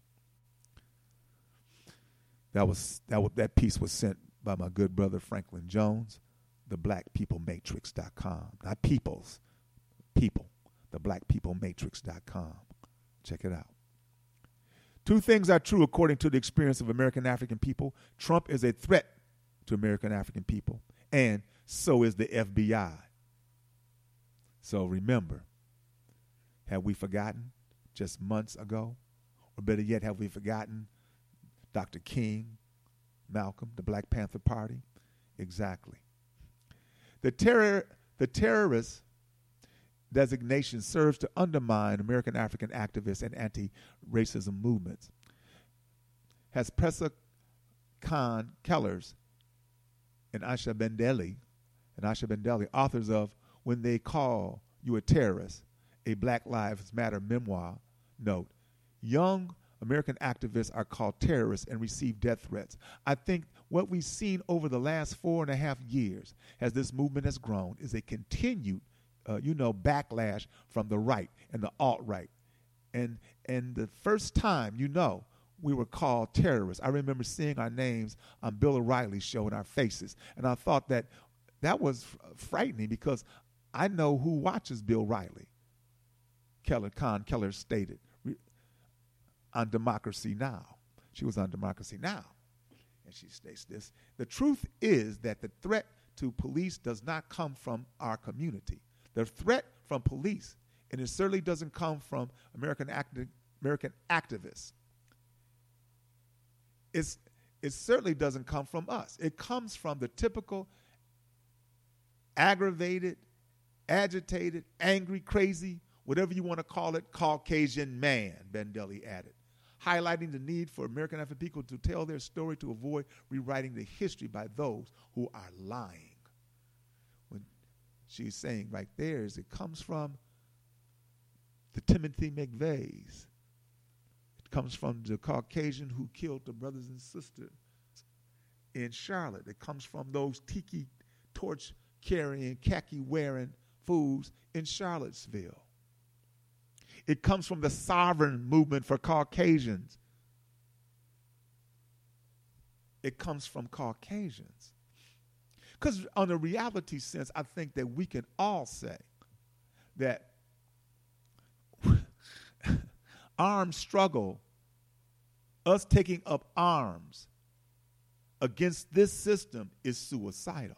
That piece was sent by my good brother Franklin Jones, theblackpeoplematrix.com. Not peoples, people. theblackpeoplematrix.com. Check it out. Two things are true according to the experience of American African people. Trump is a threat to American African people, and so is the FBI. So remember, have we forgotten just months ago? Or better yet, have we forgotten Dr. King, Malcolm, the Black Panther Party? Exactly. The terrorist designation serves to undermine American African activists and anti-racism movements. Has Presa Khan Kellers and Aisha Bendeli, authors of "When They Call You a Terrorist, a Black Lives Matter memoir," note, young American activists are called terrorists and receive death threats. I think what we've seen over the last 4.5 years as this movement has grown is a continued, backlash from the right and the alt-right. And the first time, we were called terrorists, I remember seeing our names on Bill O'Reilly's show and our faces. And I thought that was frightening because I know who watches Bill O'Reilly. Khan Keller stated on Democracy Now! She was on Democracy Now! And she states this: "The truth is that the threat to police does not come from our community. The threat from police, and it certainly doesn't come from American activists. It certainly doesn't come from us. It comes from the typical aggravated, agitated, angry, crazy, whatever you want to call it, Caucasian man," Bendeli added, highlighting the need for American African people to tell their story to avoid rewriting the history by those who are lying. What she's saying right there is it comes from the Timothy McVeighs. It comes from the Caucasian who killed the brothers and sisters in Charlotte. It comes from those tiki torch carrying, khaki wearing fools in Charlottesville. It comes from the sovereign movement for Caucasians. It comes from Caucasians. Because on a reality sense, I think that we can all say that armed struggle, us taking up arms against this system, is suicidal.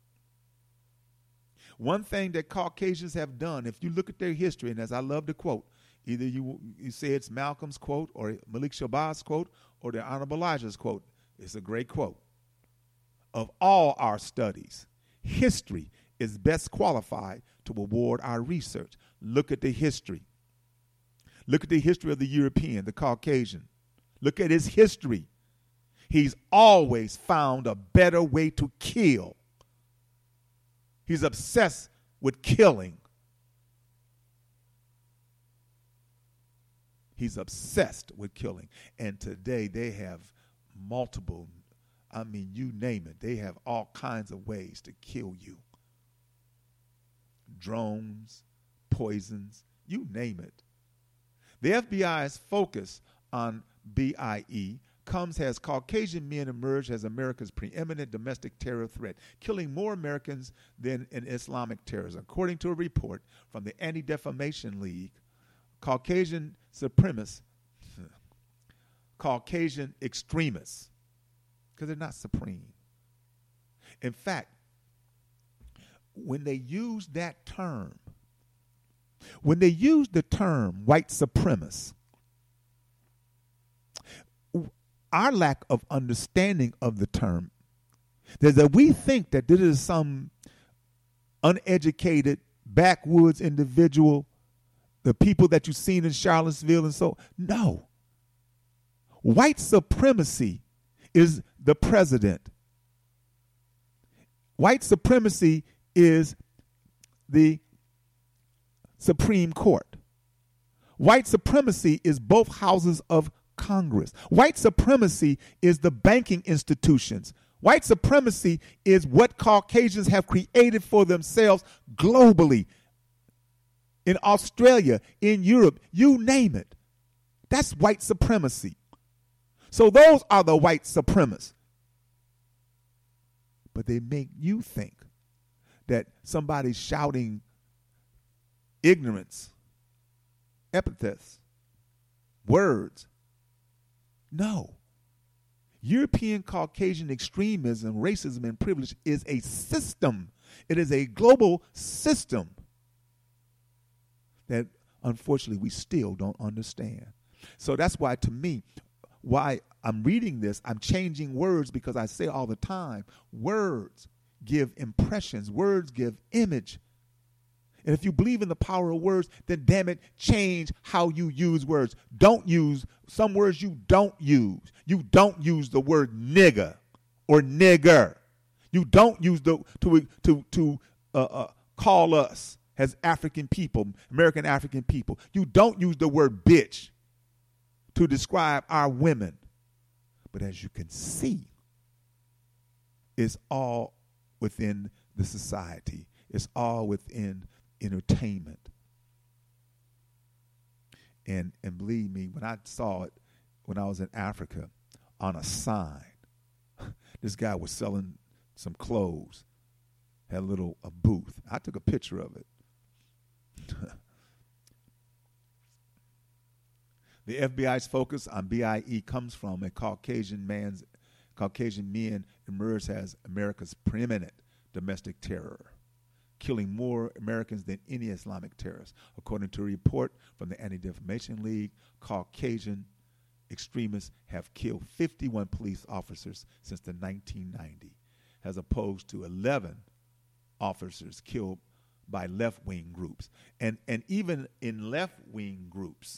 One thing that Caucasians have done, if you look at their history, and as I love to quote, either you say it's Malcolm's quote or Malik Shabazz quote or the Honorable Elijah's quote. It's a great quote. Of all our studies, history is best qualified to award our research. Look at the history. Look at the history of the European, the Caucasian. Look at his history. He's always found a better way to kill. He's obsessed with killing. He's obsessed with killing. And today they have multiple, you name it. They have all kinds of ways to kill you. Drones, poisons, you name it. The FBI's focus on BIE comes as Caucasian men emerge as America's preeminent domestic terror threat, killing more Americans than in Islamic terrorism. According to a report from the Anti-Defamation League, Caucasian supremacists, Caucasian extremists, because they're not supreme. In fact, when they use that term, when they use the term white supremacist, our lack of understanding of the term is that we think that this is some uneducated backwoods individual, the people that you've seen in Charlottesville and so. No. White supremacy is the president. White supremacy is the Supreme Court. White supremacy is both houses of Congress. White supremacy is the banking institutions. White supremacy is what Caucasians have created for themselves globally. In Australia, in Europe, you name it. That's white supremacy. So those are the white supremacists. But they make you think that somebody's shouting ignorance, epithets, words. No. European Caucasian extremism, racism, and privilege is a system. It is a global system that unfortunately we still don't understand. So that's why, to me, why I'm reading this, I'm changing words, because I say all the time, words give impressions, words give image. And if you believe in the power of words, then damn it, change how you use words. Don't use some words you don't use. You don't use the word nigger or nigger. You don't use to call us as African people, American African people. You don't use the word bitch to describe our women. But as you can see, it's all within the society. It's all within entertainment. And believe me, when I saw it when I was in Africa on a sign, this guy was selling some clothes, had a booth. I took a picture of it. The FBI's focus on BIE comes from a Caucasian men emerged as America's preeminent domestic terror, killing more Americans than any Islamic terrorist. According to a report from the Anti-Defamation League, Caucasian extremists have killed 51 police officers since the 1990s, as opposed to 11 officers killed by left-wing groups. And even in left-wing groups,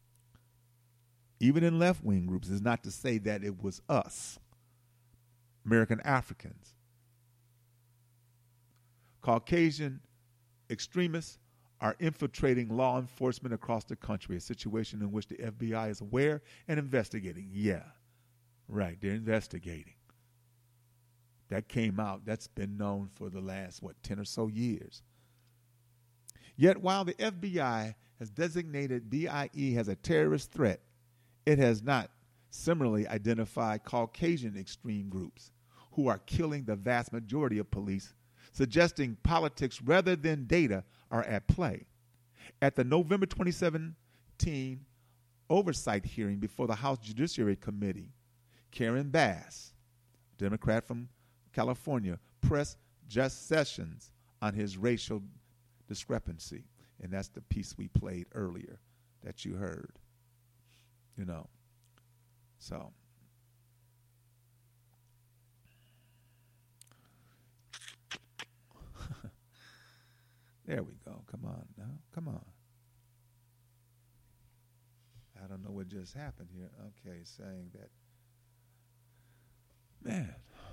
is not to say that it was us, American Africans. Caucasian extremists are infiltrating law enforcement across the country, a situation in which the FBI is aware and investigating. Yeah, right, they're investigating. That came out, that's been known for the last, 10 or so years. Yet while the FBI has designated BIE as a terrorist threat, it has not similarly identified Caucasian extreme groups who are killing the vast majority of police, suggesting politics rather than data are at play. At the November 2017 oversight hearing before the House Judiciary Committee, Karen Bass, Democrat from California, pressed Jeff Sessions on his racial discrepancy. And that's the piece we played earlier that you heard. You know, so. There we go. Come on now. Come on. I don't know what just happened here. Okay, saying that. Man.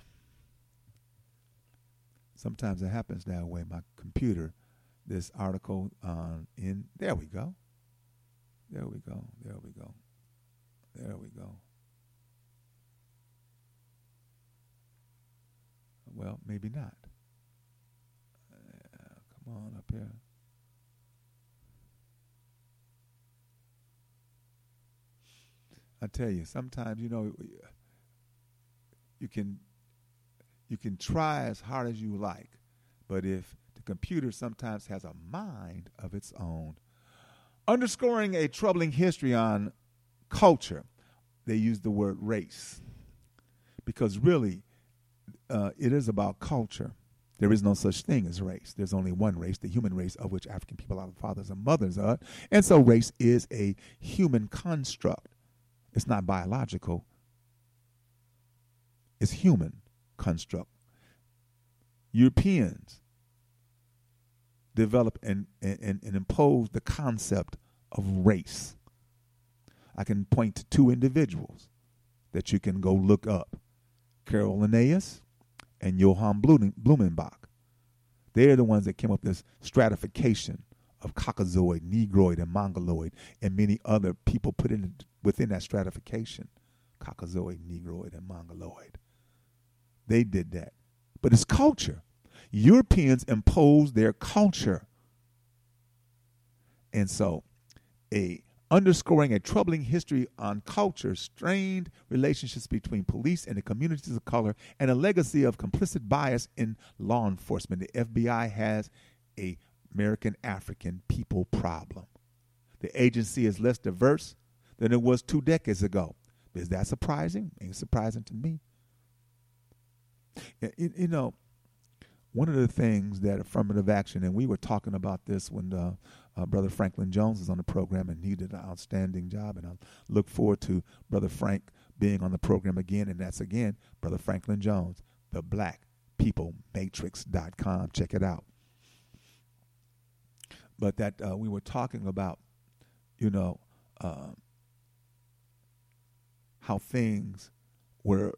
Sometimes it happens that way. My computer, this article in, there we go. There we go. There we go. There we go. Well, maybe not. Come on up here. I tell you, sometimes, you know, you can try as hard as you like, but if the computer sometimes has a mind of its own. Underscoring a troubling history on culture, they use the word race, because really it is about culture. There is no such thing as race. There's only one race, the human race, of which African people are the fathers and mothers of. And so race is a human construct. It's not biological. It's human construct. Europeans developed and imposed the concept of race. I can point to two individuals that you can go look up, Carol Linnaeus and Johann Blumenbach. They're the ones that came up with this stratification of Caucasoid, Negroid, and Mongoloid, and many other people put in within that stratification, Caucasoid, Negroid, and Mongoloid. They did that. But it's culture. Europeans imposed their culture. And so underscoring a troubling history on culture, strained relationships between police and the communities of color, and a legacy of complicit bias in law enforcement. The FBI has a American African people problem. The agency is less diverse than it was 2 decades ago. Is that surprising? Ain't surprising to me. You know, one of the things that affirmative action, and we were talking about this when Brother Franklin Jones is on the program, and he did an outstanding job, and I look forward to Brother Frank being on the program again, and that's again Brother Franklin Jones, theblackpeoplematrix.com. Check it out. But that we were talking about, you know, how things were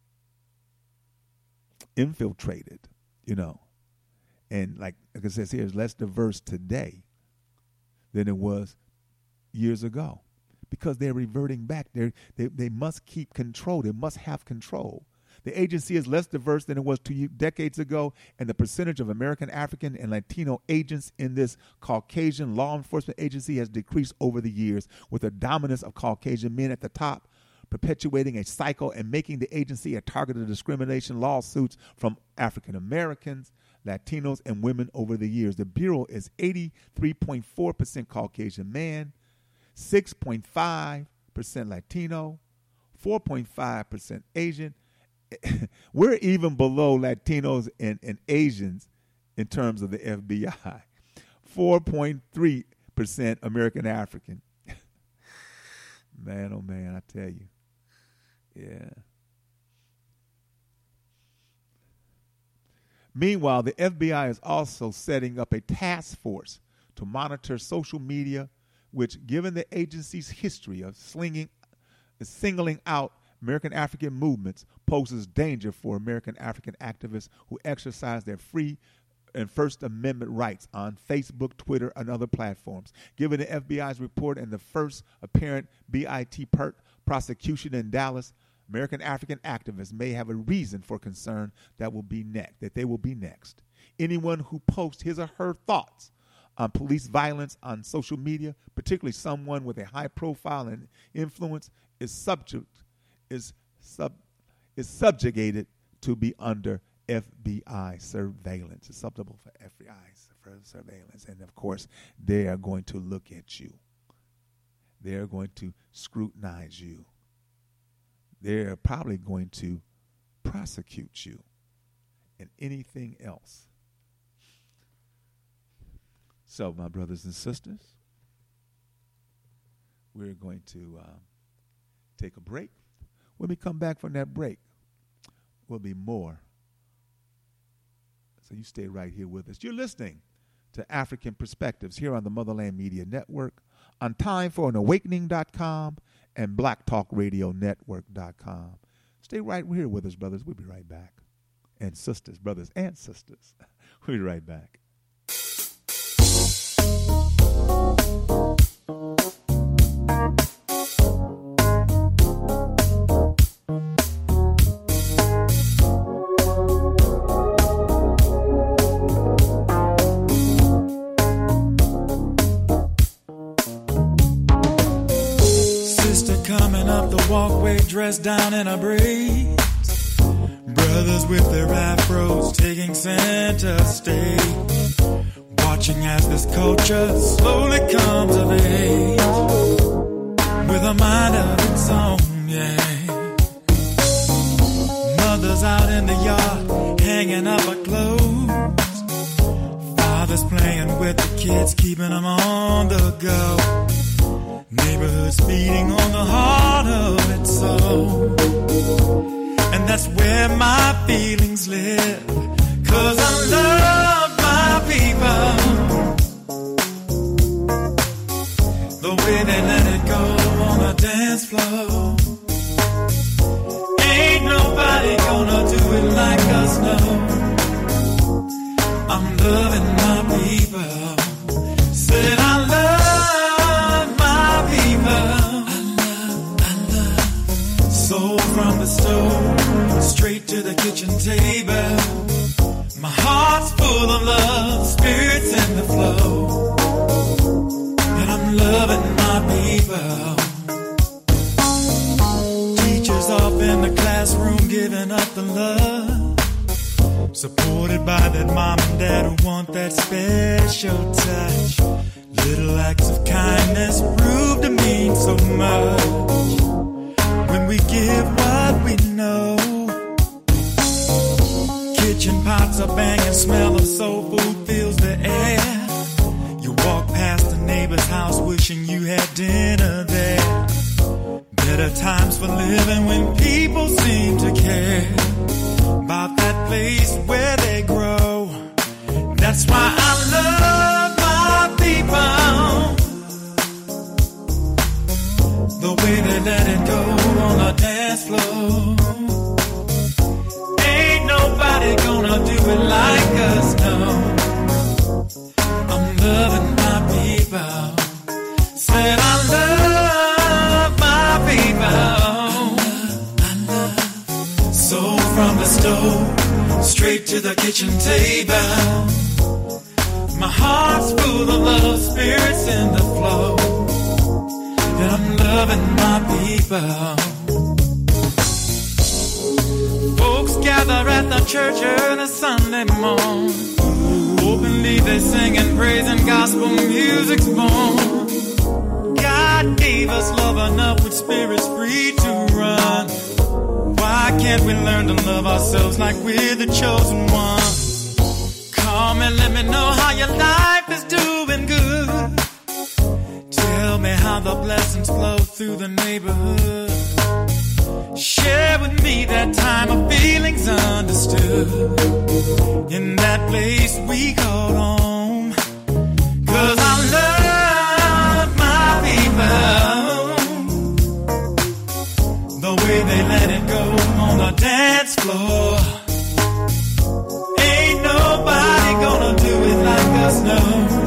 infiltrated, you know, and like it says here, it's less diverse today than it was years ago, because they're reverting back. They must keep control. They must have control. The agency is less diverse than it was 2 decades ago, and the percentage of American, African, and Latino agents in this Caucasian law enforcement agency has decreased over the years, with a dominance of Caucasian men at the top, perpetuating a cycle and making the agency a target of discrimination lawsuits from African Americans, Latinos, and women over the years. The Bureau is 83.4% Caucasian man, 6.5% Latino, 4.5% Asian. We're even below Latinos and Asians in terms of the FBI. 4.3% American African. Man, oh man, I tell you. Yeah. Meanwhile, the FBI is also setting up a task force to monitor social media, which, given the agency's history of singling out American African movements, poses danger for American African activists who exercise their free and First Amendment rights on Facebook, Twitter, and other platforms. Given the FBI's report and the first apparent BIT prosecution in Dallas, American African activists may have a reason for concern that they will be next. Anyone who posts his or her thoughts on police violence on social media, particularly someone with a high profile and influence, is subjugated to be under FBI surveillance. It's susceptible for FBI surveillance. And, of course, they are going to look at you. They're going to scrutinize you. They're probably going to prosecute you and anything else. So, my brothers and sisters, we're going to take a break. When we come back from that break, will be more. So you stay right here with us. You're listening to African Perspectives here on the Motherland Media Network, on TimeForAnAwakening.com and BlackTalkRadioNetwork.com. Stay right here with us, brothers. We'll be right back. And sisters, brothers and sisters. We'll be right back. Walkway dressed down in a braids, brothers with their afros taking center stage, watching as this culture slowly comes of age, with a mind of its own, yeah. Mothers out in the yard hanging up her clothes, fathers playing with the kids, keeping them on the go. Neighborhoods beating on the heart of its soul. And that's where my feelings live, 'cause I love my people, the way they let it go on the dance floor. Ain't nobody gonna do it like us, no. I'm loving my people. Said I love soul from the stove, straight to the kitchen table. My heart's full of love, spirits in the flow, and I'm loving my people. Teachers off in the classroom giving up the love, supported by that mom and dad who want that special touch. Little acts of kindness prove to mean so much when we give what we know. Kitchen pots are banging, smell of soul food fills the air. You walk past the neighbor's house wishing you had dinner there. Better times for living when people seem to care about that place where they grow. That's why I love my people, the way they let it go on the dance floor. Ain't nobody gonna do it like us, no. I'm loving my people. Said I love my people. I love. Soul from the stove, straight to the kitchen table. My heart's full of love, spirits in the flow, and I'm loving my people. Folks gather at the church early Sunday morn, openly they sing and praise and gospel music's born. God gave us love enough with spirits free to run. Why can't we learn to love ourselves like we're the chosen ones? Come and let me know how your life is doing good. Tell me how the blessings flow through the neighborhood. Share with me that time of feelings understood, in that place we call home. 'Cause I love my people, the way they let it go on the dance floor. Ain't nobody gonna do it like us, no.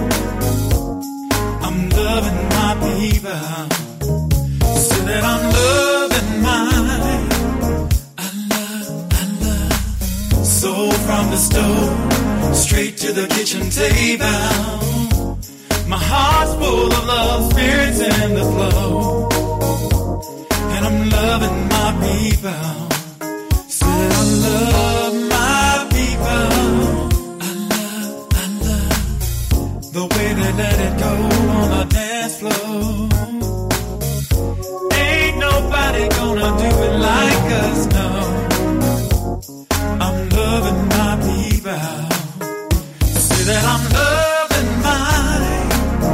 I'm loving my people, so that I'm loving mine. I love. Soul from the stove, straight to the kitchen table. My heart's full of love, spirits in the flow. And I'm loving my people. Said I love my people. I love the way they let it go on the dance floor. Ain't nobody gonna do it like us, no. I'm loving my people. Say that I'm loving mine.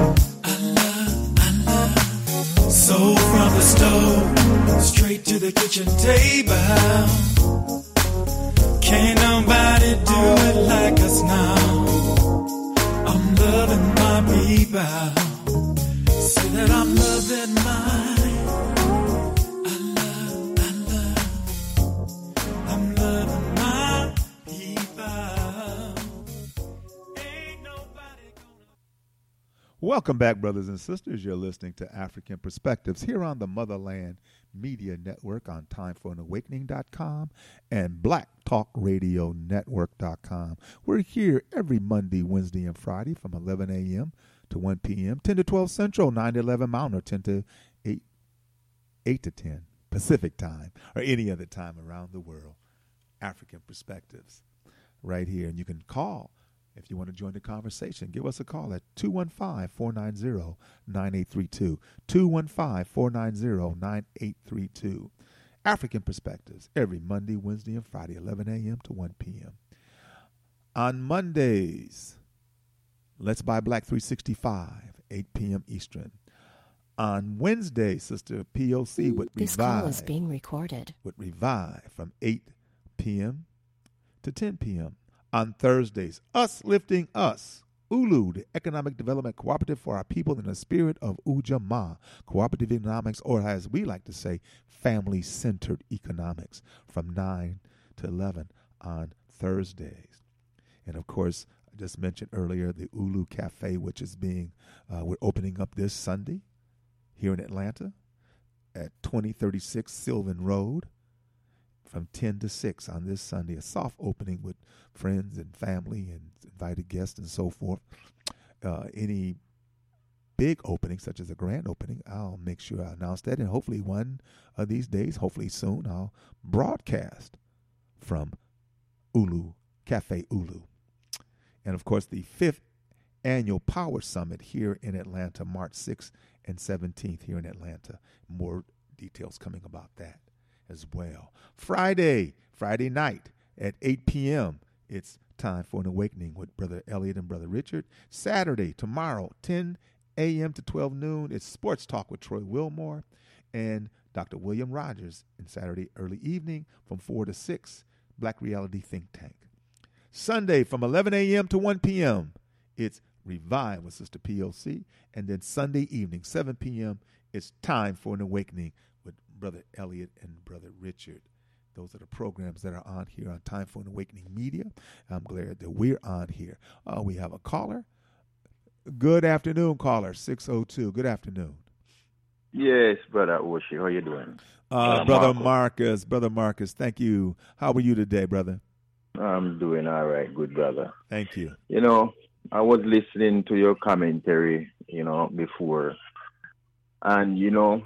I love. So from the stove straight to the kitchen table. Can't nobody do it like us now. I'm loving my people. Say that I'm loving mine. I love. I'm loving my people. Ain't nobody gonna. Welcome back, brothers and sisters. You're listening to African Perspectives here on the Motherland Media Network on TimeForAnAwakening.com and BlackTalkRadioNetwork.com. We're here every Monday, Wednesday, and Friday from 11 a.m. to 1 p.m., 10 to 12 Central, 9 to 11 Mountain, or 10 to 8 to 10 Pacific time, or any other time around the world. African Perspectives right here. And you can call if you want to join the conversation. Give us a call at 215-490-9832, 215-490-9832. African Perspectives every Monday, Wednesday, and Friday, 11 a.m. to 1 p.m. On Mondays, Let's Buy Black 365, 8 p.m. Eastern. On Wednesday, Sister POC would revive. This call is being recorded. Would revive from 8 p.m. to 10 p.m. On Thursdays, Us Lifting Us, ULU, the Economic Development Cooperative for our people in the spirit of Ujamaa, cooperative economics, or as we like to say, family-centered economics, from 9 to 11 on Thursdays. And of course, I just mentioned earlier the ULU Cafe, which is we're opening up this Sunday here in Atlanta at 2036 Sylvan Road from 10 to 6 on this Sunday. A soft opening with friends and family and invited guests and so forth. Any big opening, such as a grand opening, I'll make sure I announce that. And hopefully one of these days, hopefully soon, I'll broadcast from ULU, Cafe ULU. And of course, the 5th Annual Power Summit here in Atlanta, March 6th and 17th here in Atlanta. More details coming about that as well. Friday night at 8 p.m., it's Time for an Awakening with Brother Elliot and Brother Richard. Saturday, tomorrow, 10 a.m. to 12 noon, it's Sports Talk with Troy Wilmore and Dr. William Rogers. And Saturday early evening from 4 to 6, Black Reality Think Tank. Sunday from 11 a.m. to 1 p.m., it's Revive with Sister POC. And then Sunday evening, 7 p.m., it's Time for an Awakening with Brother Elliot and Brother Richard. Those are the programs that are on here on Time for an Awakening Media. I'm glad that we're on here. We have a caller. Good afternoon, caller, 602. Good afternoon. Yes, Brother Oshi. How you doing? Brother Marcus. Brother Marcus, thank you. How are you today, brother? I'm doing all right, good brother. Thank you. You know, I was listening to your commentary, before. And,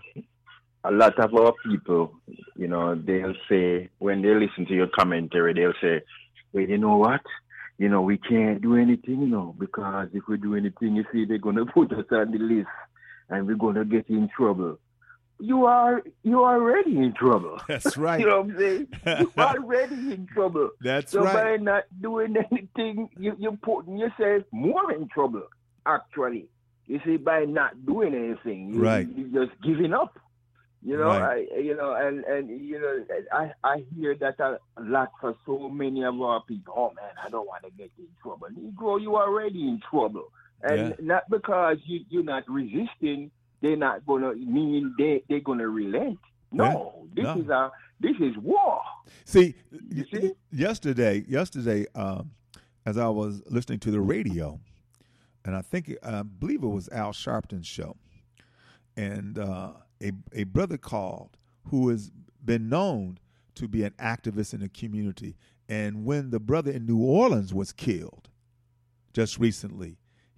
a lot of our people, they'll say, when they listen to your commentary, they'll say, well, you know what? We can't do anything, because if we do anything, you see, they're going to put us on the list and we're going to get in trouble. You are already in trouble. That's right. You know what I'm saying? You're already in trouble. That's so right. So by not doing anything, you're putting yourself more in trouble, actually. You see, by not doing anything, you're just giving up. Right. I hear that a lot for so many of our people. Oh man, I don't want to get in trouble. Negro, you are already in trouble, and not because you're not resisting, they're not gonna mean they're gonna relent. No, this is war. See, yesterday, as I was listening to the radio, and I believe it was Al Sharpton's show, and a brother called who has been known to be an activist in the community. And when the brother in New Orleans was killed just recently,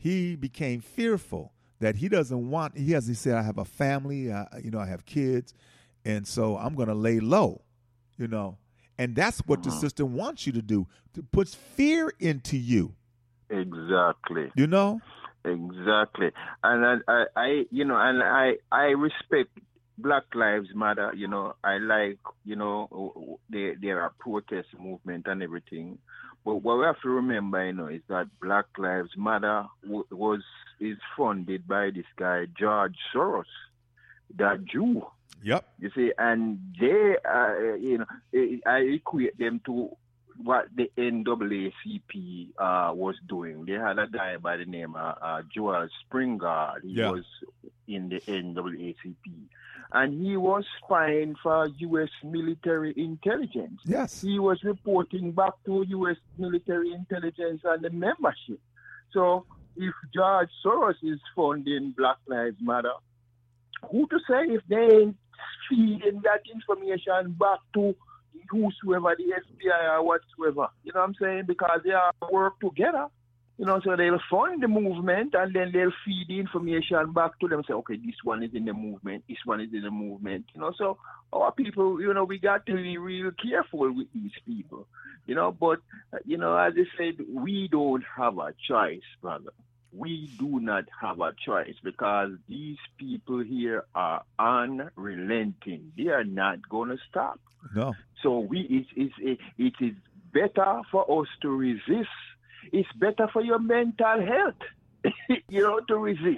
he became fearful that he doesn't want. He said, I have a family, I have kids, and so I'm going to lay low, And that's what the system wants you to do. To put fear into you. Exactly. Exactly. And I respect Black Lives Matter. I like there are protest movement and everything. But what we have to remember, is that Black Lives Matter is funded by this guy George Soros, that Jew. Yep. You see, and they, I equate them to what the NAACP was doing. They had a guy by the name of Joel Springer. He was in the NAACP. And he was spying for U.S. military intelligence. Yes. He was reporting back to U.S. military intelligence and the membership. So if George Soros is funding Black Lives Matter, who to say if they ain't feeding that information back to whosoever, the FBI or whatsoever? You know what I'm saying? Because they are work together. So they'll fund the movement and then they'll feed the information back to them. Say, okay, this one is in the movement, this one is in the movement. So our people, we got to be real careful with these people. But, as I said, we don't have a choice, brother. We do not have a choice because these people here are unrelenting. They are not going to stop. No. So it is better for us to resist. It's better for your mental health, to resist.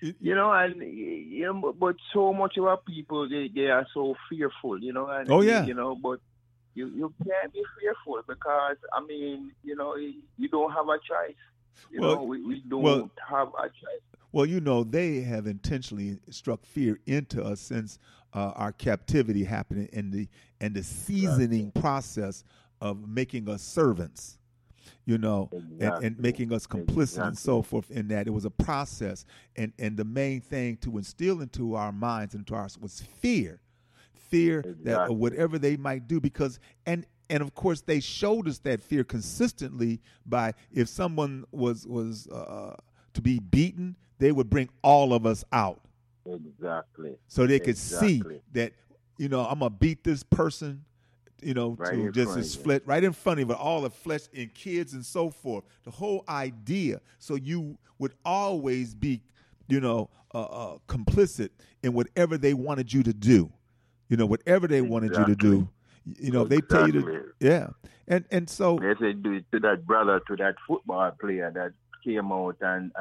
But so much of our people, they are so fearful, and oh yeah. But you can't be fearful because you don't have a choice. We don't have a choice. Well, they have intentionally struck fear into us since our captivity happened and the seasoning process of making us servants. And making us complicit and so forth in that. It was a process. And the main thing to instill into our minds and into ours was fear. Fear that whatever they might do, because and of course they showed us that fear consistently by if someone was to be beaten, they would bring all of us out. Exactly. So they could see that, I'm gonna beat this person. To just his flesh right in front of it, all the flesh and kids and so forth. The whole idea. So you would always be, complicit in whatever they wanted you to do. Whatever they wanted you to do. They tell you to, and so they say do it to that brother, to that football player that came out and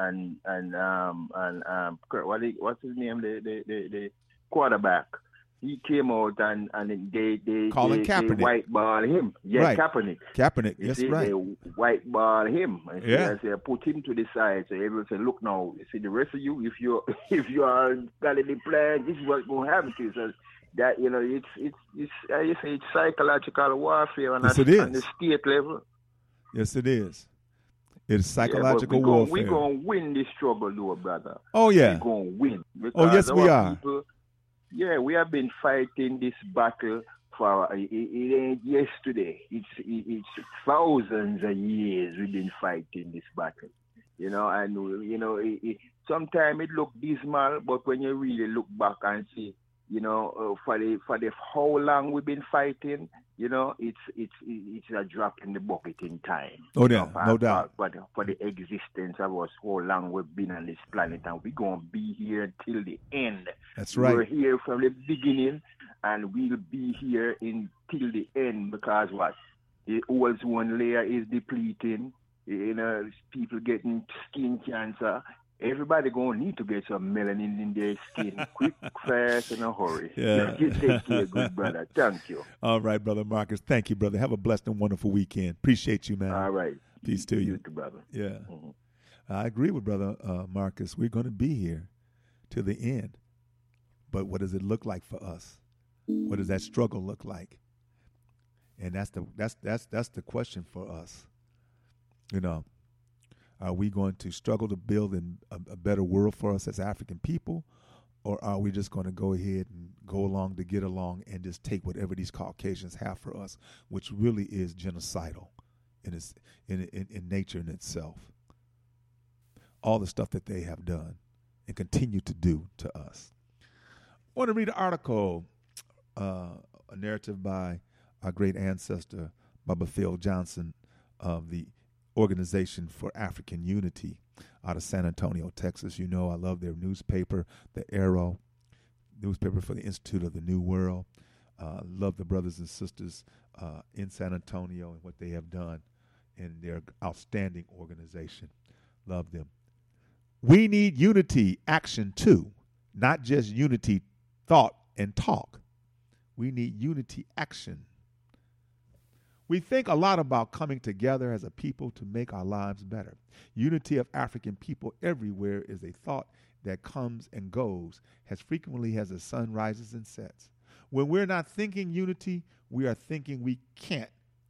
what's his name? The quarterback. He came out and they white ball him. Yeah, right. Kaepernick. Yes, see, right. They white ball him. And yeah. Say, put him to the side. So everyone say, look now, you see the rest of you, if you are Galilee playing, this is what's gonna happen to you. So that it's psychological warfare on the state level. Yes, it is. It's psychological warfare. We're gonna win this struggle, though, brother. Oh yeah. We're gonna win. Oh yes, we are. People, we have been fighting this battle for it ain't yesterday. It's thousands of years we've been fighting this battle. Sometimes it looks dismal, but when you really look back and see, for the how long we've been fighting, it's a drop in the bucket in time. Oh yeah, no doubt. But for the existence of us, how long we've been on this planet, and we're gonna be here till the end. That's right. We're here from the beginning, and we'll be here till the end because what? The ozone layer is depleting. People getting skin cancer. Everybody gonna need to get some melanin in their skin, quick, fast, in a hurry. Yeah. You take care, good brother. Thank you. All right, Brother Marcus. Thank you, brother. Have a blessed and wonderful weekend. Appreciate you, man. All right. Peace to you. You too, brother. Yeah. Mm-hmm. I agree with Brother Marcus. We're going to be here till the end. But what does it look like for us? What does that struggle look like? And that's the question for us. Are we going to struggle to build a better world for us as African people, or are we just going to go ahead and go along to get along and just take whatever these Caucasians have for us, which really is genocidal in nature in itself? all the stuff that they have done and continue to do to us. I want to read an article, a narrative by our great ancestor, Bubba Phil Johnson, of the Organization for African Unity out of San Antonio, Texas. You know I love their newspaper, The Arrow, newspaper for the Institute of the New World. Love the brothers and sisters in San Antonio and what they have done in their outstanding organization. Love them. We need unity action too, not just unity thought and talk. We need unity action. We think a lot about coming together as a people to make our lives better. Unity of African people everywhere is a thought that comes and goes as frequently as the sun rises and sets. When we're not thinking unity, we are thinking we can't.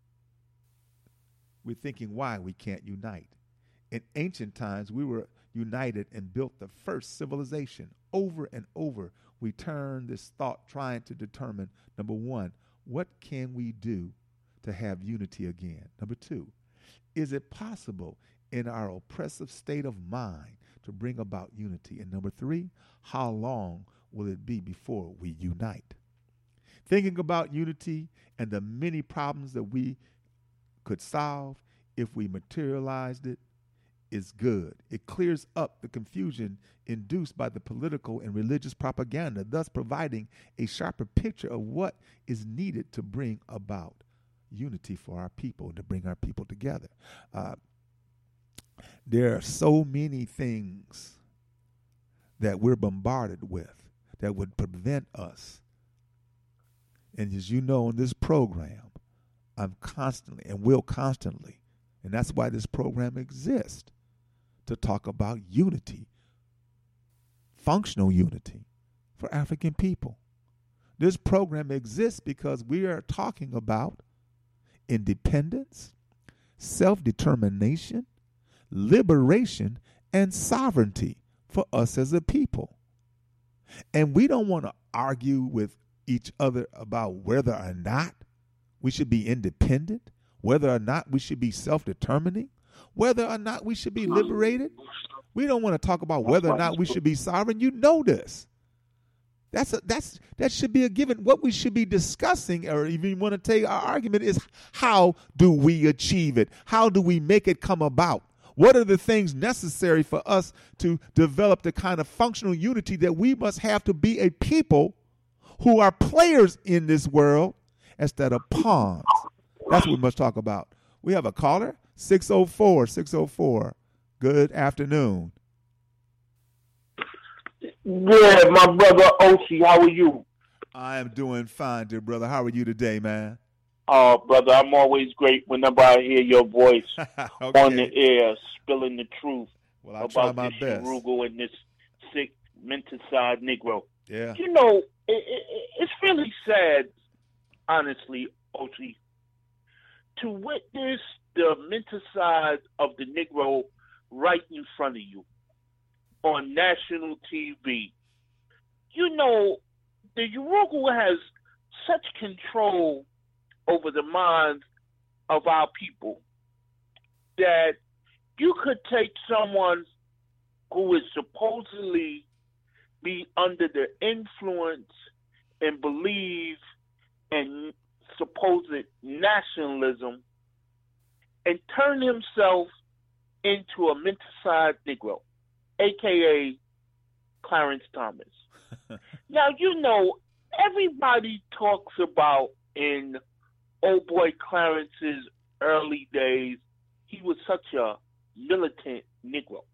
We're thinking why we can't unite. In ancient times, we were united and built the first civilization. Over and over, we turn this thought trying to determine, number one, what can we do to have unity again? Number two, is it possible in our oppressive state of mind to bring about unity? And number three, how long will it be before we unite? Thinking about unity and the many problems that we could solve if we materialized it is good. It clears up the confusion induced by the political and religious propaganda, thus providing a sharper picture of what is needed to bring about unity for our people, to bring our people together. There are so many things that we're bombarded with that would prevent us. And as you know, in this program, I'm constantly and will constantly, and that's why this program exists, to talk about unity, functional unity for African people. This program exists because we are talking about independence, self-determination, liberation, and sovereignty for us as a people. And we don't want to argue with each other about whether or not we should be independent, whether or not we should be self-determining, whether or not we should be liberated. We don't want to talk about whether or not we should be sovereign. You know this. That should be a given. What we should be discussing, or even want to take our argument, is how do we achieve it? How do we make it come about? What are the things necessary for us to develop the kind of functional unity that we must have to be a people who are players in this world instead of pawns? That's what we must talk about. We have a caller, 604. Good afternoon. Yeah, my brother Ochi, how are you? I am doing fine, dear brother. How are you today, man? Oh, brother, I'm always great whenever I hear your voice Okay. on the air, spilling the truth Well, I'll try about my this best. Urugu and this sick, menticide Negro. Yeah. You know, it's really sad, honestly, Ochi, to witness the menticide of the Negro right in front of you on national TV. You know, the Urugu has such control over the minds of our people that you could take someone who is supposedly be under the influence and believe in supposed nationalism and turn himself into a menticide Negro, a.k.a. Clarence Thomas. Now, you know, everybody talks about in old boy Clarence's early days, he was such a militant Negro.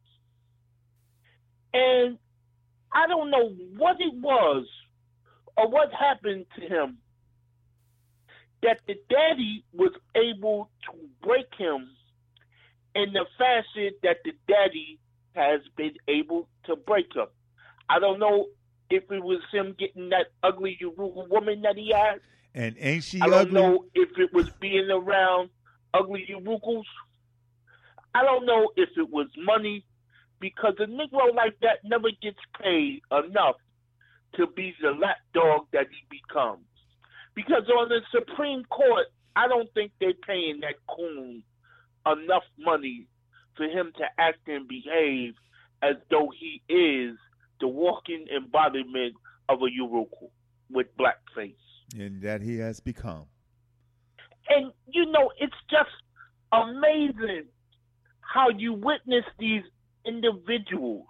And I don't know what it was or what happened to him that the daddy was able to break him in the fashion that the daddy has been able to break him. I don't know if it was him getting that ugly Urugu woman that he had. And ain't she I don't ugly? know if it was being around ugly Urugus. I don't know if it was money, because a Negro like that never gets paid enough to be the lapdog that he becomes. Because on the Supreme Court, I don't think they're paying that coon enough money for him to act and behave as though he is the walking embodiment of a Uruku with blackface. And that he has become. And, it's just amazing how you witness these individuals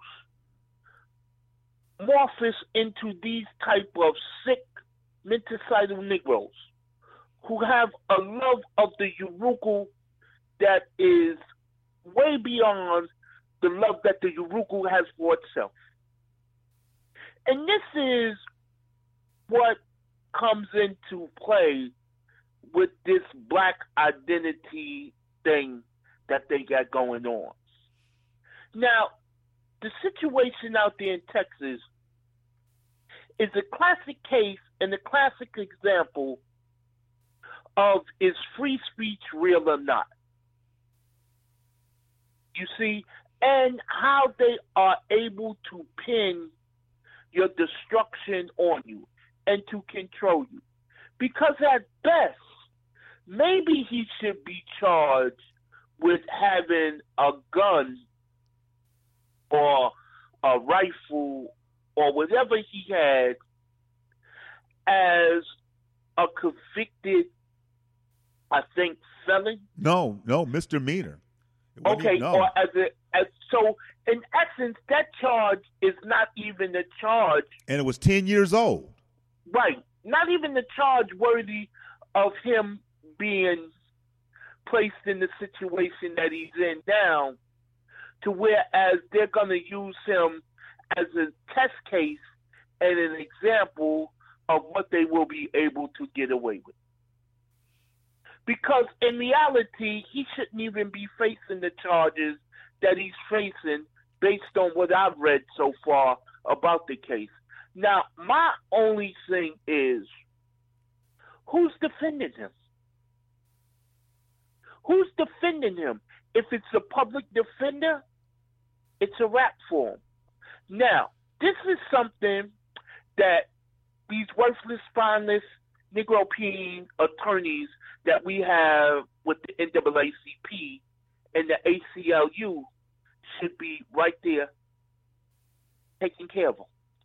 morphs into these type of sick, menticidal Negroes who have a love of the Uruku that is way beyond the love that the Uruku has for itself. And this is what comes into play with this black identity thing that they got going on. Now, the situation out there in Texas is a classic case and a classic example of is free speech real or not? You see, and how they are able to pin your destruction on you and to control you. Because at best, maybe he should be charged with having a gun or a rifle or whatever he had as a convicted, I think, felon. No, misdemeanor. Okay, or so in essence, that charge is not even a charge. And it was 10 years old. Right. Not even the charge worthy of him being placed in the situation that he's in now, to whereas they're going to use him as a test case and an example of what they will be able to get away with. Because in reality, he shouldn't even be facing the charges that he's facing based on what I've read so far about the case. Now, my only thing is, who's defending him? Who's defending him? If it's a public defender, it's a rap for him. Now, this is something that these worthless, spineless, Negro-peeing attorneys that we have with the NAACP and the ACLU should be right there taking care of them.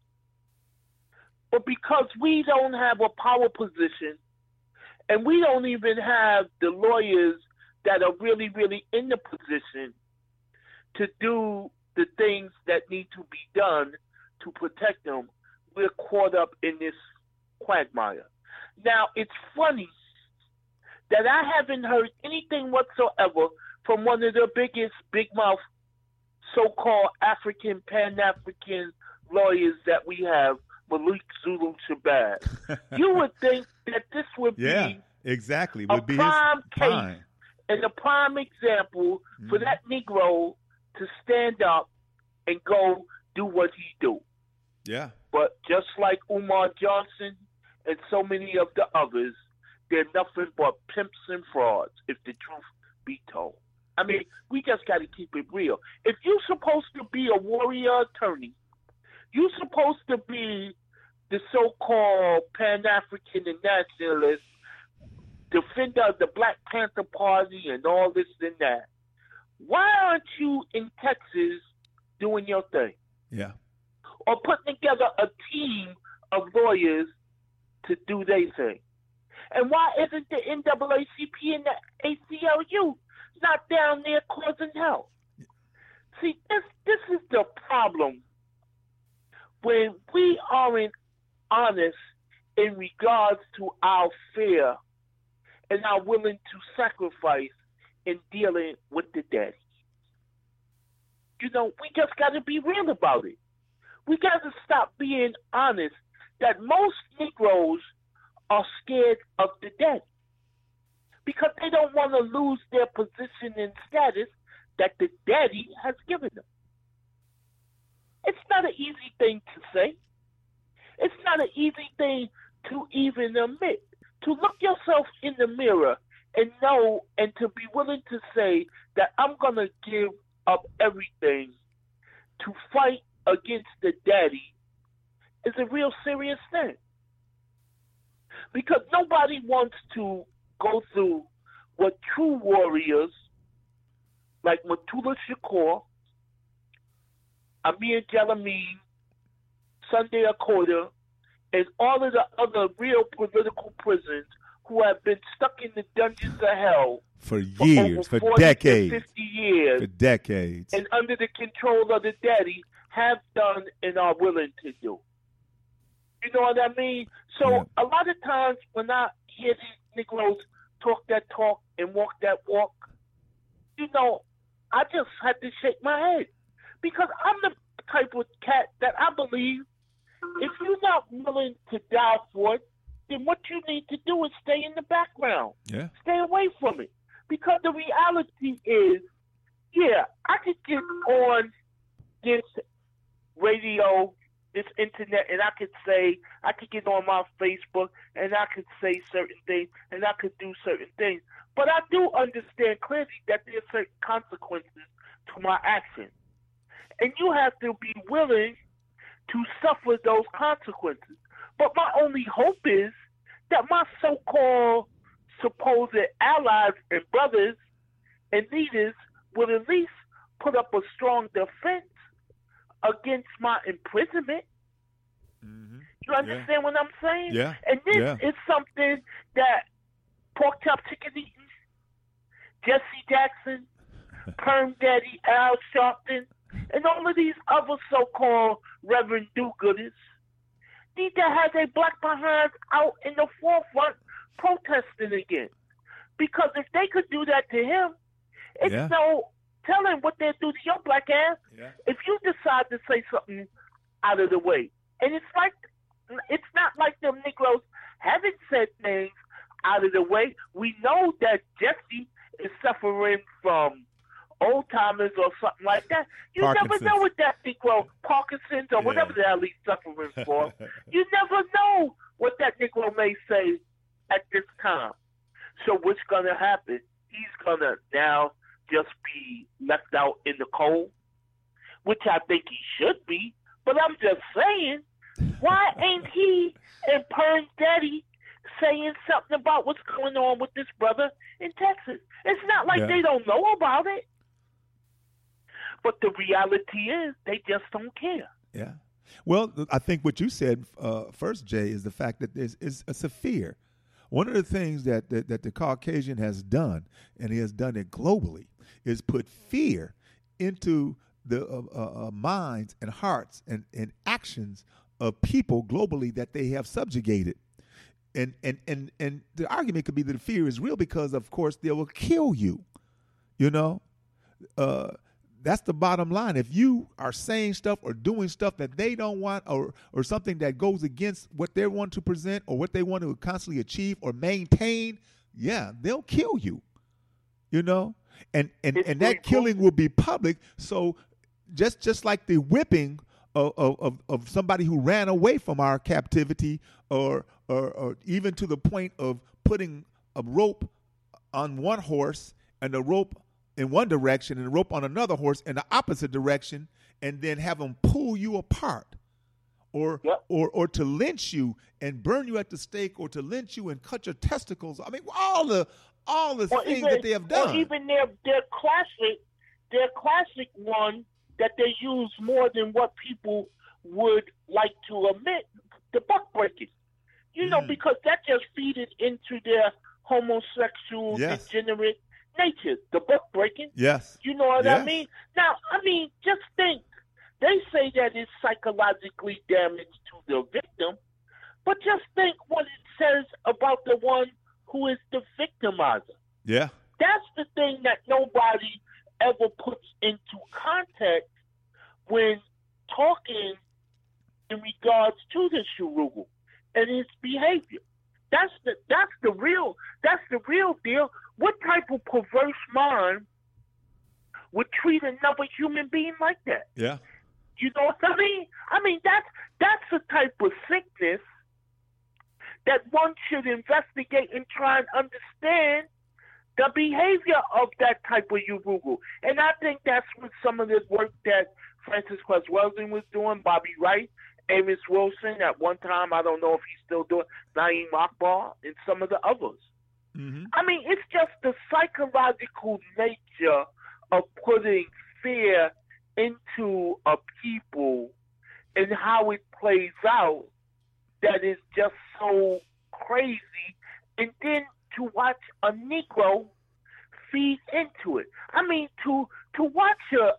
But because we don't have a power position and we don't even have the lawyers that are really, really in the position to do the things that need to be done to protect them, we're caught up in this quagmire. Now, it's funny that I haven't heard anything whatsoever from one of the biggest big mouth so-called African, Pan-African lawyers that we have, Malik Zulu Shabazz. You would think that this would be exactly. Would be prime case and a prime example for that Negro to stand up and go do what he do. Yeah. But just like Umar Johnson and so many of the others, they're nothing but pimps and frauds, if the truth be told. I mean, we just got to keep it real. If you're supposed to be a warrior attorney, you're supposed to be the so-called Pan-African and nationalist, defender of the Black Panther Party and all this and that. Why aren't you in Texas doing your thing? Yeah. Or putting together a team of lawyers to do their thing? And why isn't the NAACP and the ACLU not down there causing hell? See, this is the problem when we aren't honest in regards to our fear and are willing to sacrifice in dealing with the daddy. You know, we just got to be real about it. We got to stop being honest that most Negroes are scared of the daddy because they don't want to lose their position and status that the daddy has given them. It's not an easy thing to say. It's not an easy thing to even admit. To look yourself in the mirror and know and to be willing to say that I'm going to give up everything to fight against the daddy is a real serious thing. Because nobody wants to go through what true warriors like Mutula Shakur, Amir Jalamin, Sunday Akota, and all of the other real political prisoners who have been stuck in the dungeons of hell for years, for 40 decades, to 50 years, for decades, and under the control of the daddy, have done and are willing to do. You know what I mean? So a lot of times when I hear these Negroes talk that talk and walk that walk, you know, I just had to shake my head. Because I'm the type of cat that I believe if you're not willing to die for it, then what you need to do is stay in the background. Yeah. Stay away from it. Because the reality is, yeah, I could get on this radio, this internet, and I could get on my Facebook, and I could say certain things, and I could do certain things. But I do understand clearly that there are certain consequences to my actions. And you have to be willing to suffer those consequences. But my only hope is that my so-called supposed allies and brothers and leaders will at least put up a strong defense against my imprisonment. Mm-hmm. You understand what I'm saying? Yeah. And this is something that Pork Chop Chicken Eating, Jesse Jackson, Perm Daddy, Al Sharpton, and all of these other so-called Reverend do-gooders need to have their black behinds out in the forefront protesting again. Because if they could do that to him, it's no telling what they'll do to your black ass if you decide to say something out of the way. And it's not like them Negroes haven't said things out of the way. We know that Jesse is suffering from old timers or something like that. You never know what that Negro, Parkinson's or whatever the hell he's suffering for. You never know what that Negro may say at this time. So what's going to happen? He's going to now just be left out in the cold, which I think he should be. But I'm just saying, why ain't he and Pern's daddy saying something about what's going on with this brother in Texas? It's not like they don't know about it. But the reality is they just don't care. Yeah. Well, I think what you said first, Jay, is the fact that it's a fear. One of the things that the Caucasian has done, and he has done it globally, is put fear into the minds and hearts and actions of people globally that they have subjugated. And the argument could be that the fear is real because, of course, they will kill you. You know? That's the bottom line. If you are saying stuff or doing stuff that they don't want or something that goes against what they want to present or what they want to constantly achieve or maintain, they'll kill you. You know? And that killing will be public. So just like the whipping of somebody who ran away from our captivity or even to the point of putting a rope on one horse and a rope in one direction and a rope on another horse in the opposite direction, and then have them pull you apart, or to lynch you and burn you at the stake, or to lynch you and cut your testicles. I mean, all the things that they have done. Or even their classic one that they use more than what people would like to admit, the buck breaking. You know, because that just feeds into their homosexual, degenerate nature, the book breaking. Yes. You know what I mean? Now, just think. They say that it's psychologically damaged to the victim, but just think what it says about the one who is the victimizer. Yeah. That's the thing that nobody ever puts into context when talking in regards to the Shurugu and his behavior. That's the real deal. What type of perverse mind would treat another human being like that? Yeah. You know what I mean? That's the type of sickness that one should investigate and try and understand the behavior of that type of Yurugu. And I think that's what some of the work that Francis Cress Welsing was doing, Bobby Wright, Amos Wilson, at one time, I don't know if he's still doing, Naeem Akbar, and some of the others. Mm-hmm. It's just the psychological nature of putting fear into a people and how it plays out that is just so crazy. And then to watch a Negro feed into it. I mean, to watch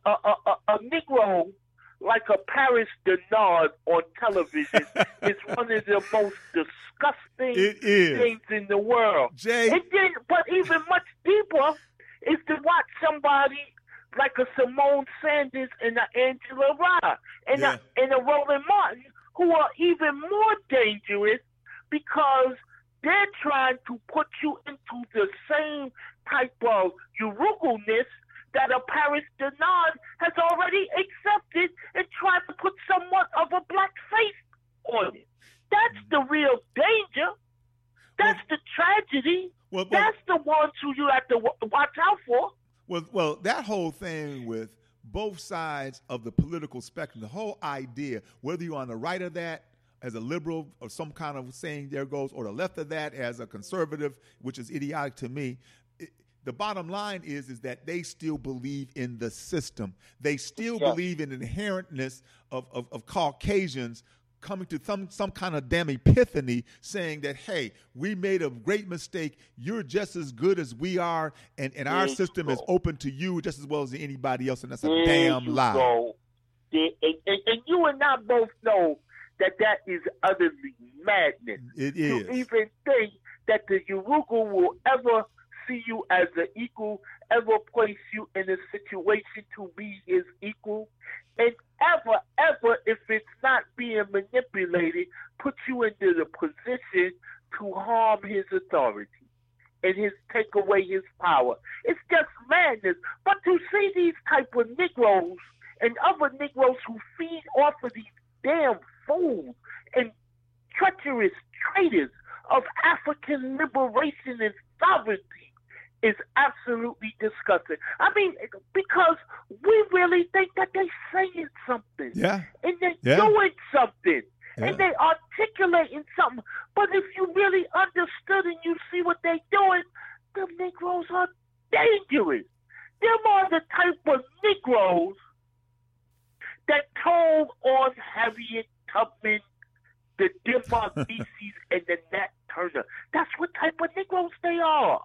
a Negro like a Paris Denard on television is one of the most disgusting things in the world. Jay. And then, but even much deeper is to watch somebody like a Simone Sanders and an Angela Rye and a Roland Martin, who are even more dangerous because they're trying to put you into the same type of Uruguayness that a Paris Denard has already accepted and tried to put somewhat of a black face on it. That's the real danger. That's the tragedy. That's the ones who you have to watch out for. Well, that whole thing with both sides of the political spectrum, the whole idea, whether you're on the right of that as a liberal or some kind of saying there goes, or the left of that as a conservative, which is idiotic to me, the bottom line is that they still believe in the system. They still believe in the inherentness of Caucasians coming to some kind of damn epiphany saying that, hey, we made a great mistake. You're just as good as we are, and our system is open to you just as well as anybody else, and that's a damn lie. And you and I both know that is utterly madness. It is. To even think that the Urugu will ever see you as an equal, ever place you in a situation to be his equal, and ever, if it's not being manipulated, put you into the position to harm his authority and take away his power. It's just madness. But to see these type of Negroes and other Negroes who feed off of these damn fools and treacherous traitors of African liberation and sovereignty is absolutely disgusting. I mean, because we really think that they're saying something. Yeah. And they're doing something. Yeah. And they're articulating something. But if you really understood and you see what they're doing, the Negroes are dangerous. Them are the type of Negroes that told on Harriet Tubman, the Denmark Vesey, and the Nat Turner. That's what type of Negroes they are.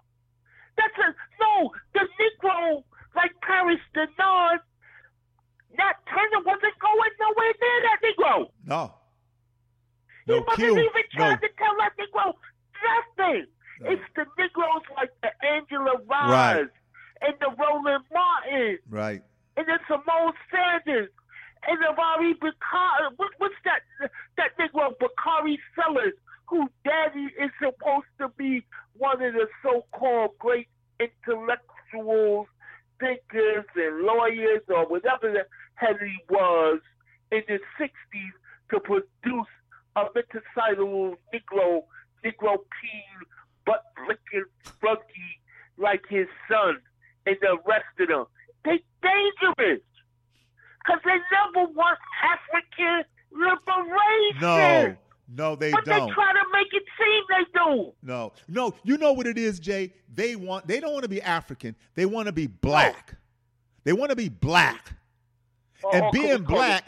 The Negro like Paris Denard, Nat Turner wasn't going nowhere near that Negro. No. He wasn't even trying to tell that Negro nothing. No. It's the Negroes like the Angela Rye and the Roland Martin. Right. And the Simone Sanders and the Bobby Bakari. What's that Negro, Bakari Sellers, whose daddy is supposed to be one of the so-called great intellectuals, thinkers, and lawyers, or whatever the hell he was in the 60s to produce a metacidal Negro peen, butt-licking flunky like his son and the rest of them. They dangerous because they never want African liberation. No, they don't. But they try to make it seem they do. No. You know what it is, Jay? They don't want to be African. They want to be black. They want to be black. And being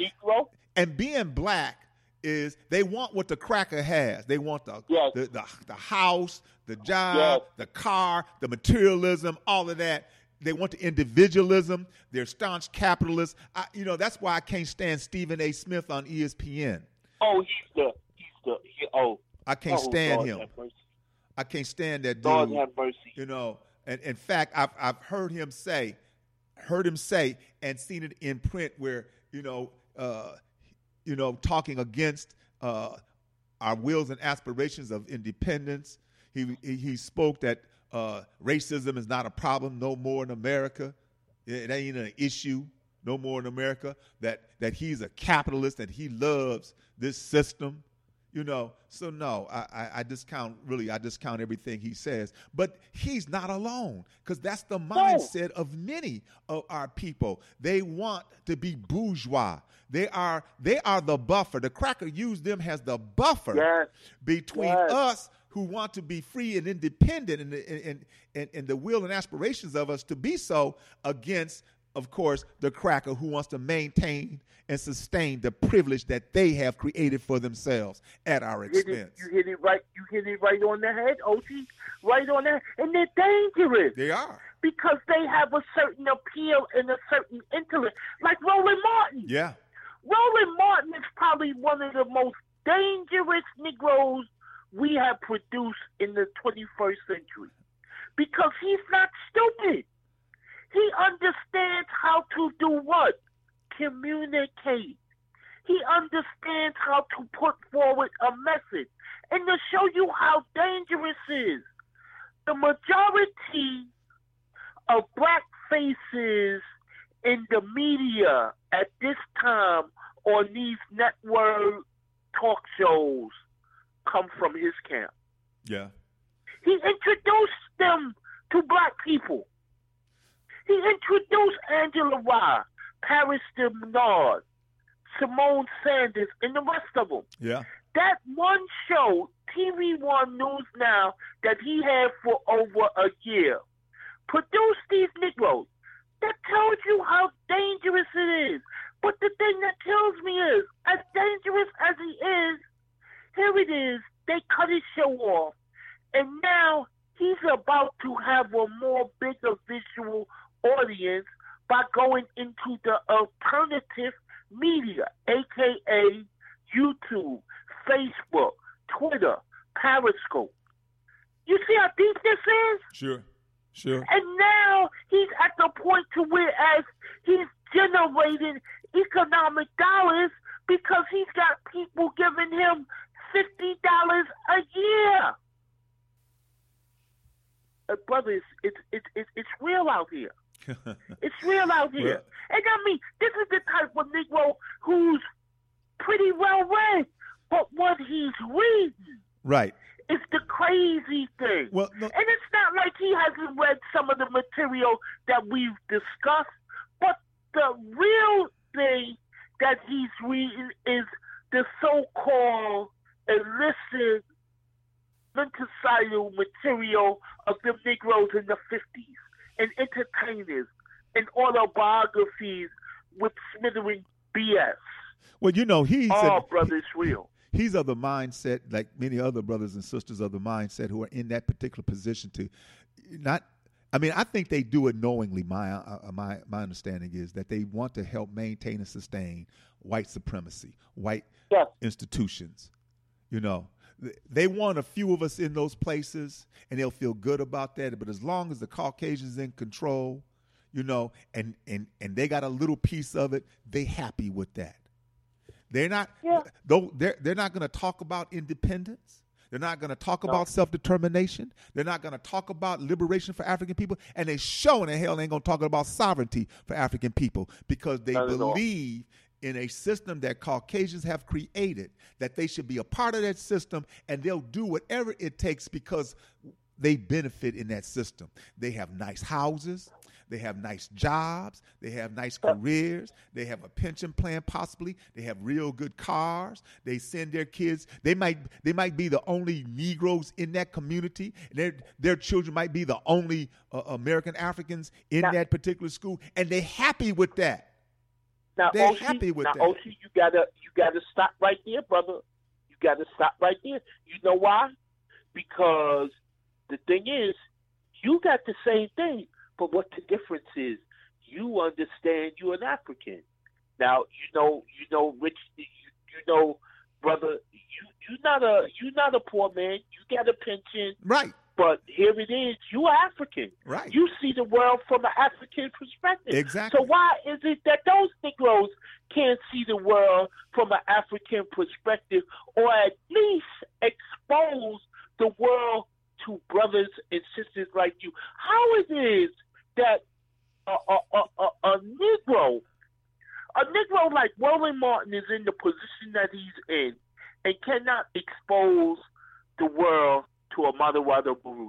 black is they want what the cracker has. They want the house, the job, the car, the materialism, all of that. They want the individualism. They're staunch capitalists. That's why I can't stand Stephen A. Smith on ESPN. I can't stand him. I can't stand that dude. God have mercy. And in fact, I've heard him say, and seen it in print where talking against our wills and aspirations of independence. He spoke that racism is not a problem no more in America. It ain't an issue no more in America. That he's a capitalist and he loves this system. So no, I discount everything he says. But he's not alone, because that's the mindset of many of our people. They want to be bourgeois. They are the buffer. The cracker used them as the buffer between us who want to be free and independent and the will and aspirations of us to be so against, of course, the cracker who wants to maintain and sustain the privilege that they have created for themselves at our expense. You hit it right. You hit it right on the head, OG. Right on that. And they're dangerous. They are. Because they have a certain appeal and a certain intellect. Like Roland Martin. Yeah. Roland Martin is probably one of the most dangerous Negroes we have produced in the 21st century. Because he's not stupid. He understands how to do what? Communicate. He understands how to put forward a message. And to show you how dangerous it is, the majority of black faces in the media at this time on these network talk shows come from his camp. Yeah. He introduced them to black people. He introduced Angela Rye, Paris Denard, Simone Sanders, and the rest of them. Yeah. That one show, TV One News Now, that he had for over a year, produced these Negroes. That tells you how dangerous it is. But the thing that kills me is, as dangerous as he is, here it is, they cut his show off, and now he's about to have a more bigger visual audience by going into the alternative media, a.k.a. YouTube, Facebook, Twitter, Periscope. You see how deep this is? Sure. And now he's at the point to where as he's generating economic dollars because he's got people giving him $50 a year. Brothers, it's real out here. It's real out here. Well, and I mean, this is the type of Negro who's pretty well read, but what he's reading right. is the crazy thing. Well, no, and it's not like he hasn't read some of the material that we've discussed, but the real thing that he's reading is the so-called illicit mental material of the Negroes in the 50s, and entertainers, and autobiographies with smothering BS. well, you know, brother, it's real. He's of the mindset, like many other brothers and sisters of the mindset who are in that particular position to not. I mean, I think they do it knowingly. My understanding is that they want to help maintain and sustain white supremacy, white institutions. You know, they want a few of us in those places, and they'll feel good about that. But as long as the Caucasians in control, you know, and they got a little piece of it, they happy with that. They're not. Though they're not going to talk about independence. They're not going to talk about self-determination. They're not going to talk about liberation for African people. And they sure in the hell ain't going to talk about sovereignty for African people because they believe in a system that Caucasians have created, that they should be a part of that system, and they'll do whatever it takes because they benefit in that system. They have nice houses. They have nice jobs. They have nice careers. They have a pension plan possibly. They have real good cars. They send their kids. They might be the only Negroes in that community. Their children might be the only American Africans in that particular school, and they're happy with that. They're happy with that. Oshie, you gotta stop right there, brother. You gotta stop right there. You know why? Because the thing is, you got the same thing. But what the difference is, you understand you're an African. Now, you know, Rich, you know, brother, you're not a poor man. You got a pension. Right. But here it is, you are African. Right. You see the world from an African perspective. Exactly. So why is it that those Negroes can't see the world from an African perspective, or at least expose the world to brothers and sisters like you? How it is that a Negro like Roland Martin is in the position that he's in and cannot expose the world to a Mawada Baruti,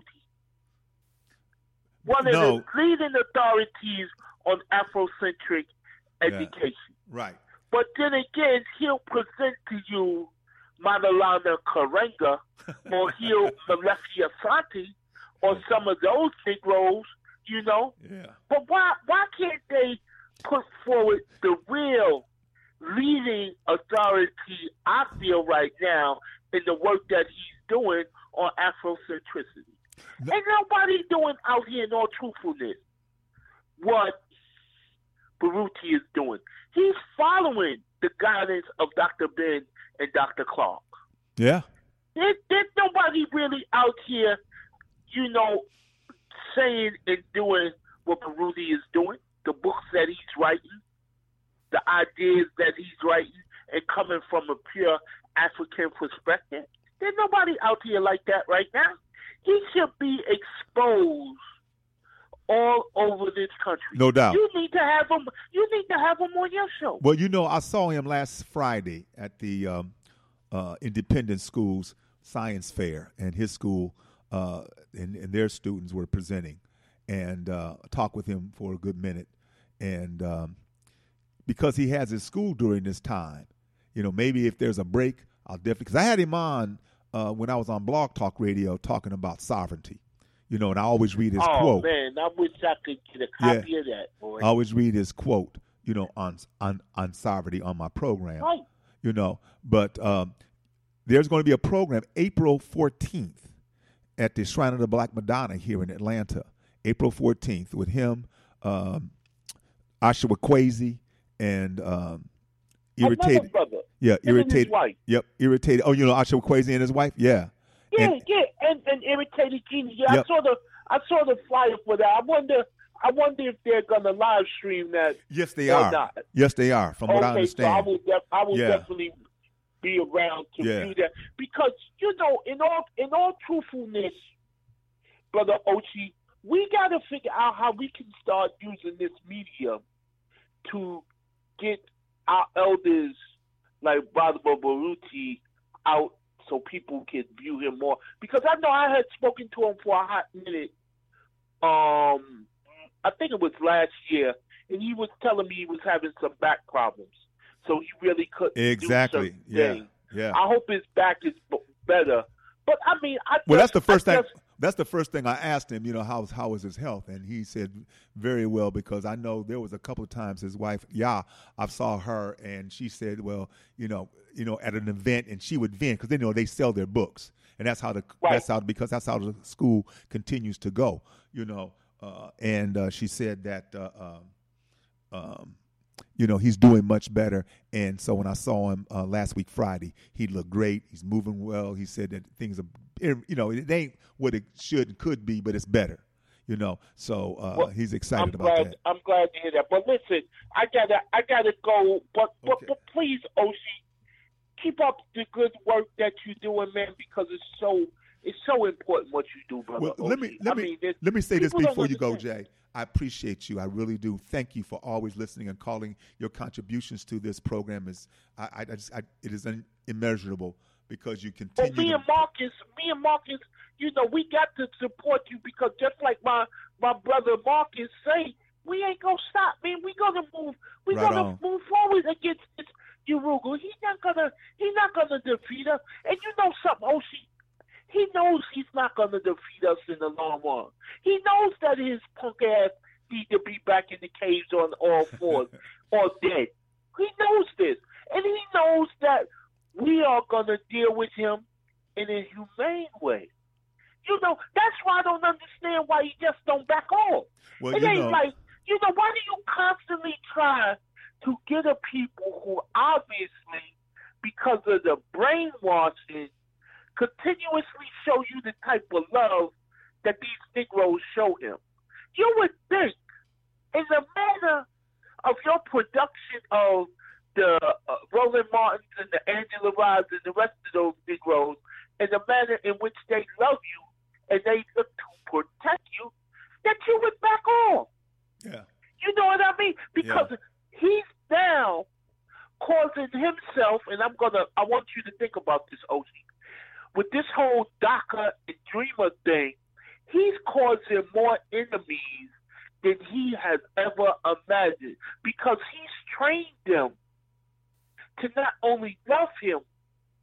one of the leading authorities on Afrocentric education. Right. But then again, he'll present to you Maulana Karenga or Gil Maleki Asante or some of those Negroes, you know. Yeah. But why can't they put forward the real leading authority, I feel right now, in the work that he's doing on Afrocentricity? Ain't nobody doing out here, in all truthfulness, what Baruti is doing. He's following the guidance of Dr. Ben and Dr. Clark. Yeah. There's nobody really out here, you know, saying and doing what Baruti is doing, the books that he's writing, the ideas that he's writing, and coming from a pure African perspective. There's nobody out here like that right now. He should be exposed all over this country. No doubt. You need to have him. You need to have him on your show. Well, you know, I saw him last Friday at the Independent Schools Science Fair, and his school and their students were presenting, and talked with him for a good minute. And because he has his school during this time, you know, maybe if there's a break, I'll definitely, because I had him on when I was on Blog Talk Radio talking about sovereignty, you know, and I always read his quote. Oh, man, I wish I could get a copy of that, boy. I always read his quote, you know, on sovereignty on my program, right. You know, but there's going to be a program April 14th at the Shrine of the Black Madonna here in Atlanta, April 14th, with him, Asha Kwesi, and Irritated. Brother. Yeah, Irritated. His wife. Yep, Irritated. Oh, you know Asha Kwesi and his wife? Yeah. Yeah, and Irritated Genius. Yeah, yep. I saw the flyer for that. I wonder if they're gonna live stream that. Yes, they are. Not. Yes, they are. From what I understand. So I will definitely be around to view that, because you know, in all truthfulness, Brother Ochi, we got to figure out how we can start using this media to get our elders like Brother Baruti out so people can view him more. Because I know I had spoken to him for a hot minute. I think it was last year, and he was telling me he was having some back problems, so he really couldn't do certain things. Yeah. I hope his back is better. But I mean, that's the first thing. That's the first thing I asked him. You know, how was his health? And he said very well, because I know there was a couple of times his wife, I saw her, and she said, well, you know, at an event, and she would vent, because they sell their books, and that's how because that's how the school continues to go. You know, and she said that you know, he's doing much better. And so when I saw him last week Friday, he looked great. He's moving well. He said that things are, you know, it ain't what it should and could be, but it's better. You know, so he's excited about that. I'm glad to hear that. But listen, I gotta go. But please, Oshi, keep up the good work that you're doing, man, because it's so important what you do, brother. Well, let me say this before you go, Jay. I appreciate you. I really do. Thank you for always listening and calling. Your contributions to this program is it is immeasurable, because you continue. Well, me and Marcus, you know, we got to support you, because just like my brother Marcus say, we ain't gonna stop, man. We're gonna move forward against this Urugu. He's not gonna defeat us. And you know something, Oshi? He knows he's not going to defeat us in the long run. He knows that his punk ass needs to be back in the caves on all fours or dead. He knows this. And he knows that we are going to deal with him in a humane way. You know, that's why I don't understand why he just don't back off. Well, it ain't like, you know, why do you constantly try to get a people who obviously, because of the brainwashing, continuously show you the type of love that these Negroes show him? You would think, in the manner of your production of the Roland Martins and the Angela Rides and the rest of those Negroes, and the manner in which they love you and they look to protect you, that you would back off. Yeah. You know what I mean? Because he's now causing himself, and I want you to think about this, OG. With this whole DACA and Dreamer thing, he's causing more enemies than he has ever imagined, because he's trained them to not only love him,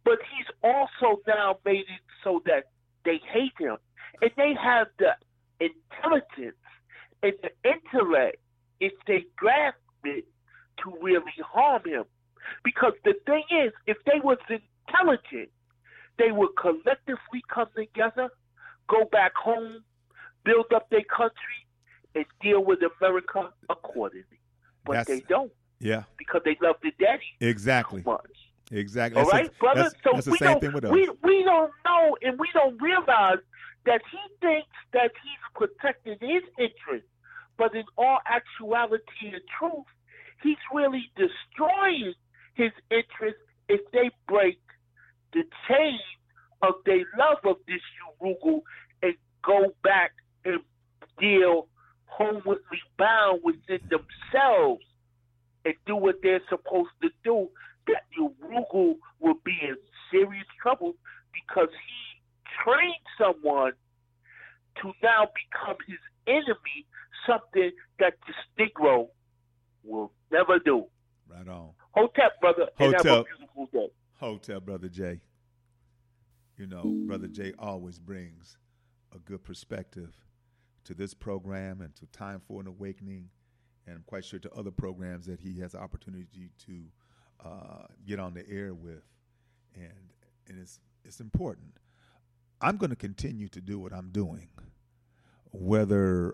But he's also now made it so that they hate him. And they have the intelligence and the intellect, if they grasp it, to really harm him. Because the thing is, if they was intelligent, they would collectively come together, go back home, build up their country, and deal with America accordingly. But they don't. Yeah. Because they love the daddy exactly. so much. Exactly. All right, brother? So that's the same thing with us. We don't know, and we don't realize that he thinks that he's protecting his interests. But in all actuality and truth, he's really destroying his interests if they break the chain of their love of this Urugu and go back and deal homewardly bound within themselves and do what they're supposed to do, that Urugu will be in serious trouble because he trained someone to now become his enemy, something that this Negro will never do. Right on. Hotep, brother. And have a beautiful day. Hotep, Brother Jay. You know, Brother Jay always brings a good perspective to this program and to Time for an Awakening, and I'm quite sure to other programs that he has the opportunity to get on the air with, and it's important. I'm going to continue to do what I'm doing, whether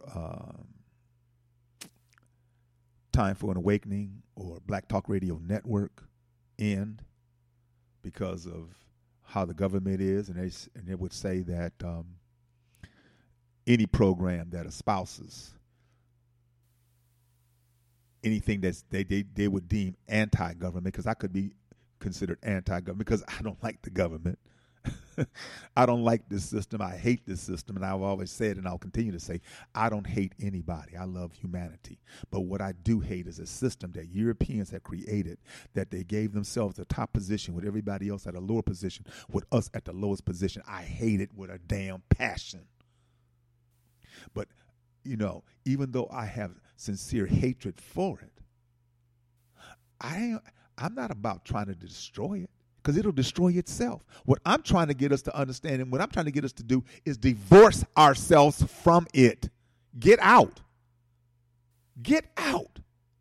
Time for an Awakening or Black Talk Radio Network end, because of how the government is, and they would say that any program that espouses anything that they would deem anti-government, because I could be considered anti-government because I don't like the government. I don't like this system. I hate this system. And I've always said, and I'll continue to say, I don't hate anybody. I love humanity. But what I do hate is a system that Europeans have created, that they gave themselves the top position with everybody else at a lower position, with us at the lowest position. I hate it with a damn passion. But, you know, even though I have sincere hatred for it, I'm not about trying to destroy it, because it'll destroy itself. What I'm trying to get us to understand, and what I'm trying to get us to do, is divorce ourselves from it. Get out. Get out.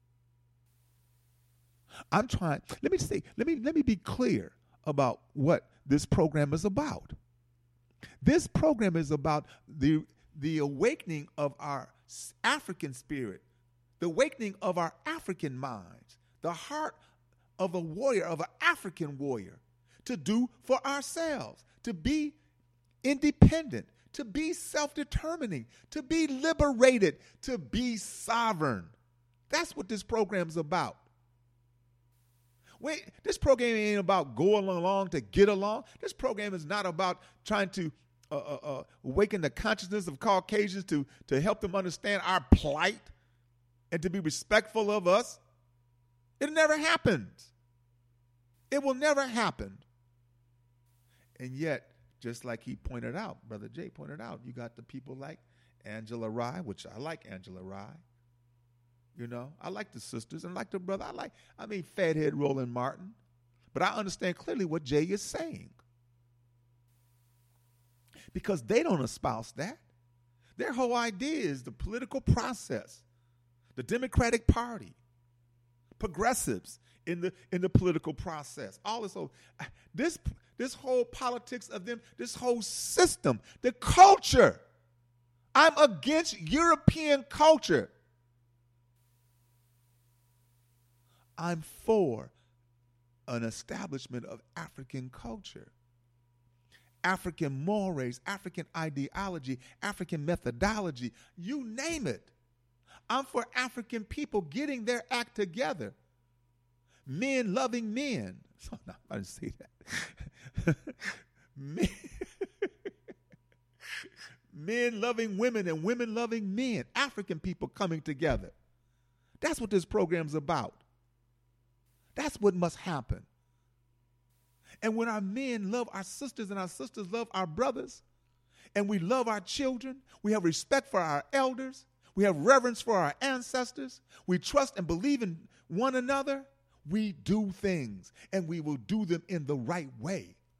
I'm trying. Let me be clear about what this program is about. This program is about the awakening of our African spirit, the awakening of our African minds, the heart of a warrior, of an African warrior, to do for ourselves, to be independent, to be self-determining, to be liberated, to be sovereign. That's what this program's about. Wait, this program ain't about going along to get along. This program is not about trying to awaken the consciousness of Caucasians to help them understand our plight and to be respectful of us. It never happens. It will never happen. And yet, just like he pointed out, Brother Jay pointed out, you got the people like Angela Rye, which I like Angela Rye. You know, I like the sisters and like the brother. Fathead Roland Martin. But I understand clearly what Jay is saying, because they don't espouse that. Their whole idea is the political process, the Democratic Party, progressives in the political process. All this whole politics of them, this whole system, the culture. I'm against European culture. I'm for an establishment of African culture, African mores, African ideology, African methodology, you name it. I'm for African people getting their act together. Men loving men. Oh, no, I didn't say that. Men loving women and women loving men. African people coming together. That's what this program's about. That's what must happen. And when our men love our sisters and our sisters love our brothers, and we love our children, we have respect for our elders, we have reverence for our ancestors, we trust and believe in one another, we do things, and we will do them in the right way.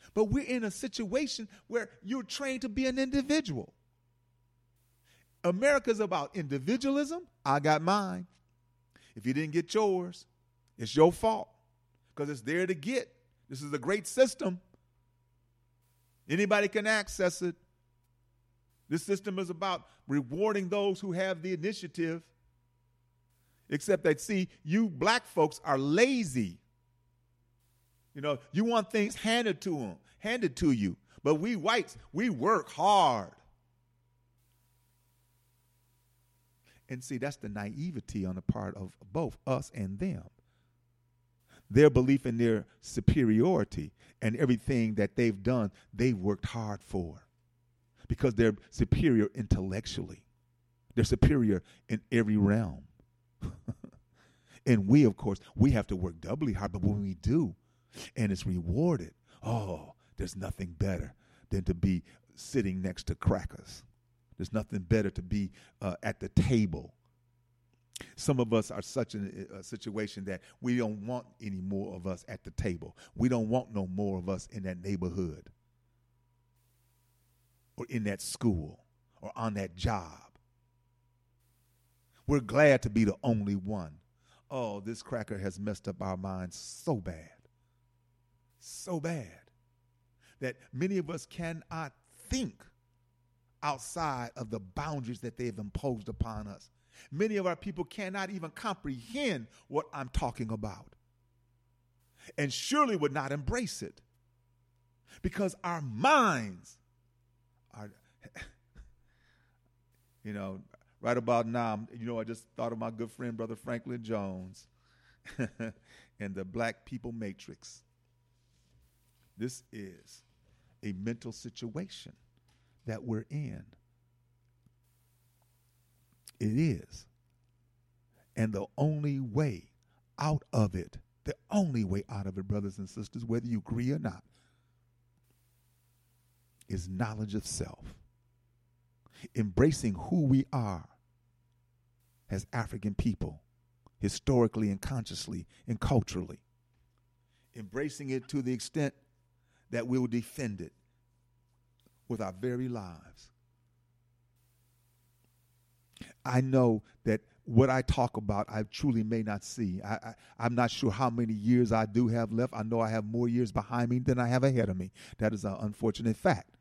But we're in a situation where you're trained to be an individual. America's about individualism. I got mine. If you didn't get yours, it's your fault because it's there to get. This is a great system. Anybody can access it. This system is about rewarding those who have the initiative. Except that, see, you black folks are lazy. You know, you want things handed to you. But we whites, we work hard. And see, that's the naivety on the part of both us and them. Their belief in their superiority and everything that they've done, they've worked hard for. Because they're superior intellectually. They're superior in every realm. And we, of course, we have to work doubly hard. But when we do, and it's rewarded, oh, there's nothing better than to be sitting next to crackers. There's nothing better to be at the table. Some of us are such a situation that we don't want any more of us at the table. We don't want no more of us in that neighborhood or in that school or on that job. We're glad to be the only one. Oh, this cracker has messed up our minds so bad that many of us cannot think outside of the boundaries that they've imposed upon us. Many of our people cannot even comprehend what I'm talking about and surely would not embrace it because our minds are, you know, right about now, you know, I just thought of my good friend, Brother Franklin Jones and the Black People Matrix. This is a mental situation that we're in. It is. And the only way out of it, brothers and sisters, whether you agree or not, is knowledge of self. Embracing who we are as African people, historically and consciously and culturally. Embracing it to the extent that we will defend it with our very lives. I know that what I talk about, I truly may not see. I'm not sure how many years I do have left. I know I have more years behind me than I have ahead of me. That is an unfortunate fact.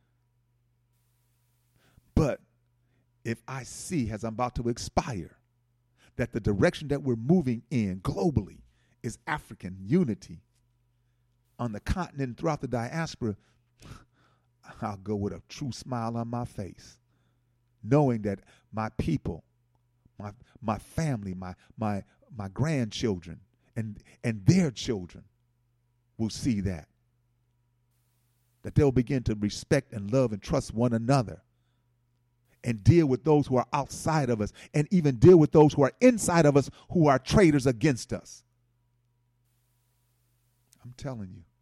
But if I see, as I'm about to expire, that the direction that we're moving in globally is African unity on the continent throughout the diaspora, I'll go with a true smile on my face, knowing that my people, my family, my grandchildren, and their children will see that they'll begin to respect and love and trust one another and deal with those who are outside of us and even deal with those who are inside of us who are traitors against us. I'm telling you.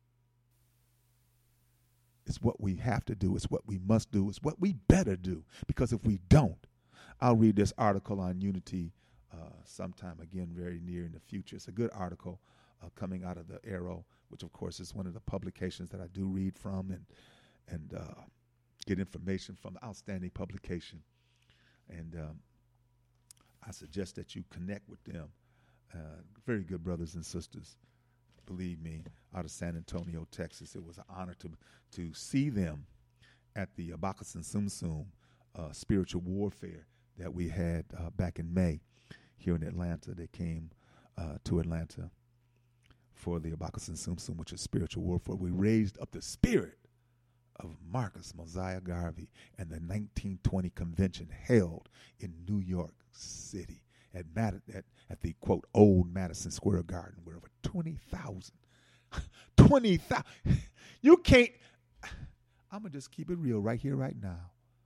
It's what we have to do. It's what we must do. It's what we better do. Because if we don't, I'll read this article on unity sometime again very near in the future. It's a good article coming out of the Arrow, which of course is one of the publications that I do read from and get information from. Outstanding publication. And I suggest that you connect with them. Very good brothers and sisters. Believe me, out of San Antonio, Texas. It was an honor to see them at the Abakusin Sum Sum spiritual warfare that we had back in May here in Atlanta. They came to Atlanta for the Abakusin Sum Sum, which is spiritual warfare. We raised up the spirit of Marcus Mosiah Garvey and the 1920 convention held in New York City. At the, quote, old Madison Square Garden, where over 20,000. 20,000. You can't. I'm going to just keep it real right here, right now.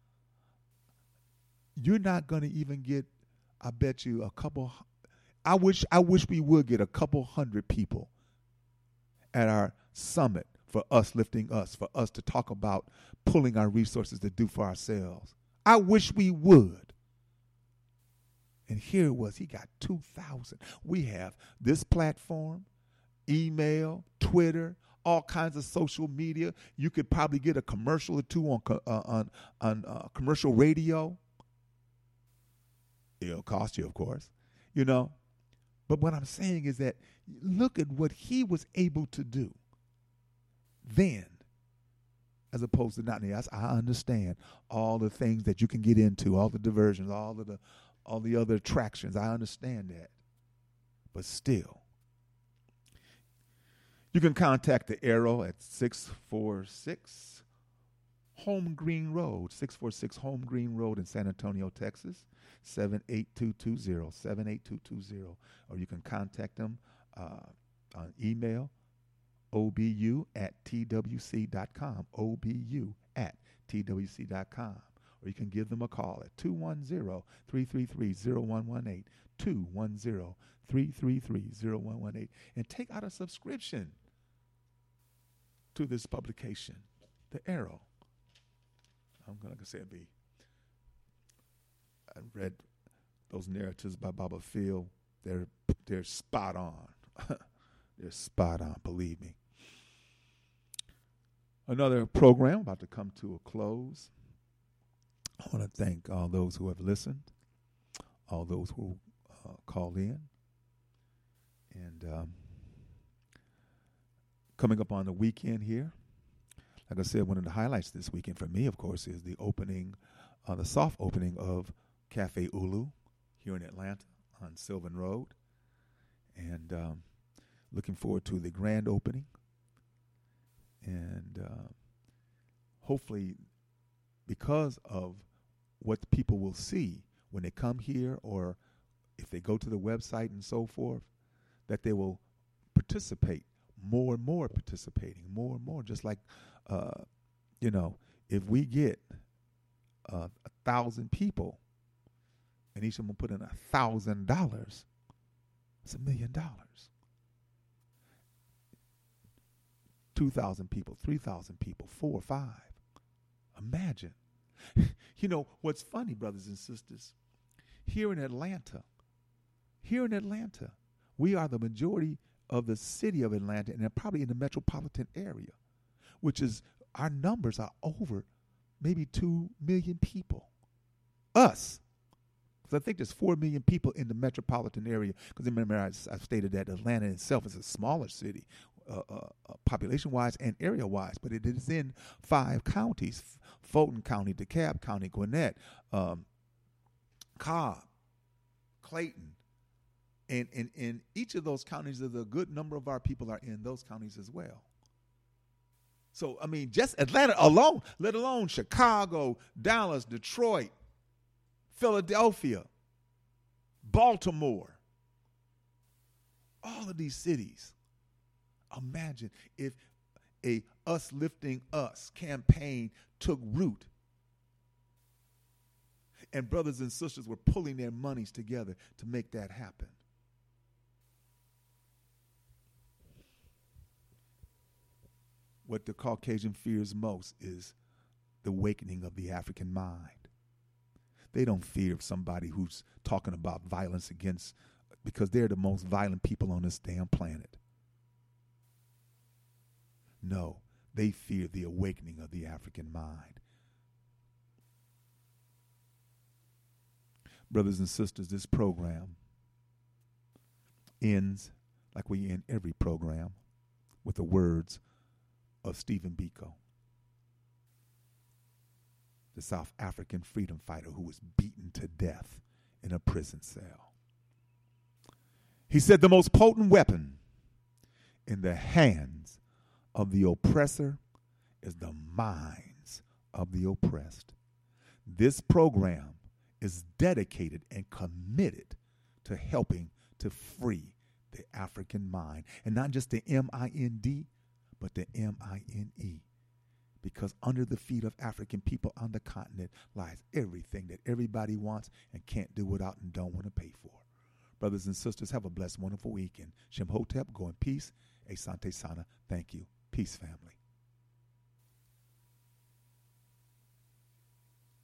You're not going to even get, I bet you, a couple. I wish we would get a couple hundred people at our summit for us lifting us, for us to talk about pulling our resources to do for ourselves. I wish we would. And here it was, he got 2,000. We have this platform, email, Twitter, all kinds of social media. You could probably get a commercial or two on commercial radio. It'll cost you, of course, you know. But what I'm saying is that look at what he was able to do then, as opposed to not. Yes, I understand all the things that you can get into, all the diversions, all the other attractions. I understand that, but still. You can contact the Arrow at 646 Home Green Road, 646 Home Green Road in San Antonio, Texas, 78220, 78220. Or you can contact them on email, obu@twc.com, obu@twc.com. Or you can give them a call at 210-333-0118, 210-333-0118, and take out a subscription to this publication, The Arrow. I'm going to say I read those narratives by Baba Phil. They're spot on. They're spot on, believe me. Another program about to come to a close. I want to thank all those who have listened, all those who called in. And coming up on the weekend here, like I said, one of the highlights this weekend for me, of course, is the opening, the soft opening of Cafe Ulu here in Atlanta on Sylvan Road. And looking forward to the grand opening. And hopefully, because of what people will see when they come here or if they go to the website and so forth, that they will participate more and more, just like, if we get 1,000 people and each of them put in $1,000, it's $1 million. 2,000 people, 3,000 people, 4 or 5. Imagine. You know, what's funny, brothers and sisters, here in Atlanta, we are the majority of the city of Atlanta and probably in the metropolitan area, which is, our numbers are over maybe 2 million people. Us. Because I think there's 4 million people in the metropolitan area. Because remember, I stated that Atlanta itself is a smaller city, population-wise and area-wise, but it is in 5 counties: Fulton County, DeKalb County, Gwinnett, Cobb, Clayton. And in each of those counties, there's a good number of our people are in those counties as well. So, I mean, just Atlanta alone, let alone Chicago, Dallas, Detroit, Philadelphia, Baltimore, all of these cities. Imagine if a Us Lifting Us campaign took root and brothers and sisters were pulling their monies together to make that happen. What the Caucasian fears most is the awakening of the African mind. They don't fear somebody who's talking about violence against, because they're the most violent people on this damn planet. No, they fear the awakening of the African mind. Brothers and sisters, this program ends like we end every program with the words of Stephen Biko, the South African freedom fighter who was beaten to death in a prison cell. He said, "The most potent weapon in the hands of the oppressor is the minds of the oppressed." This program is dedicated and committed to helping to free the African mind, and not just the M-I-N-D, but the M-I-N-E. Because under the feet of African people on the continent lies everything that everybody wants and can't do without and don't want to pay for. Brothers and sisters, have a blessed, wonderful weekend. Shem Hotep, go in peace. Asante Sana. Thank you. Peace, family.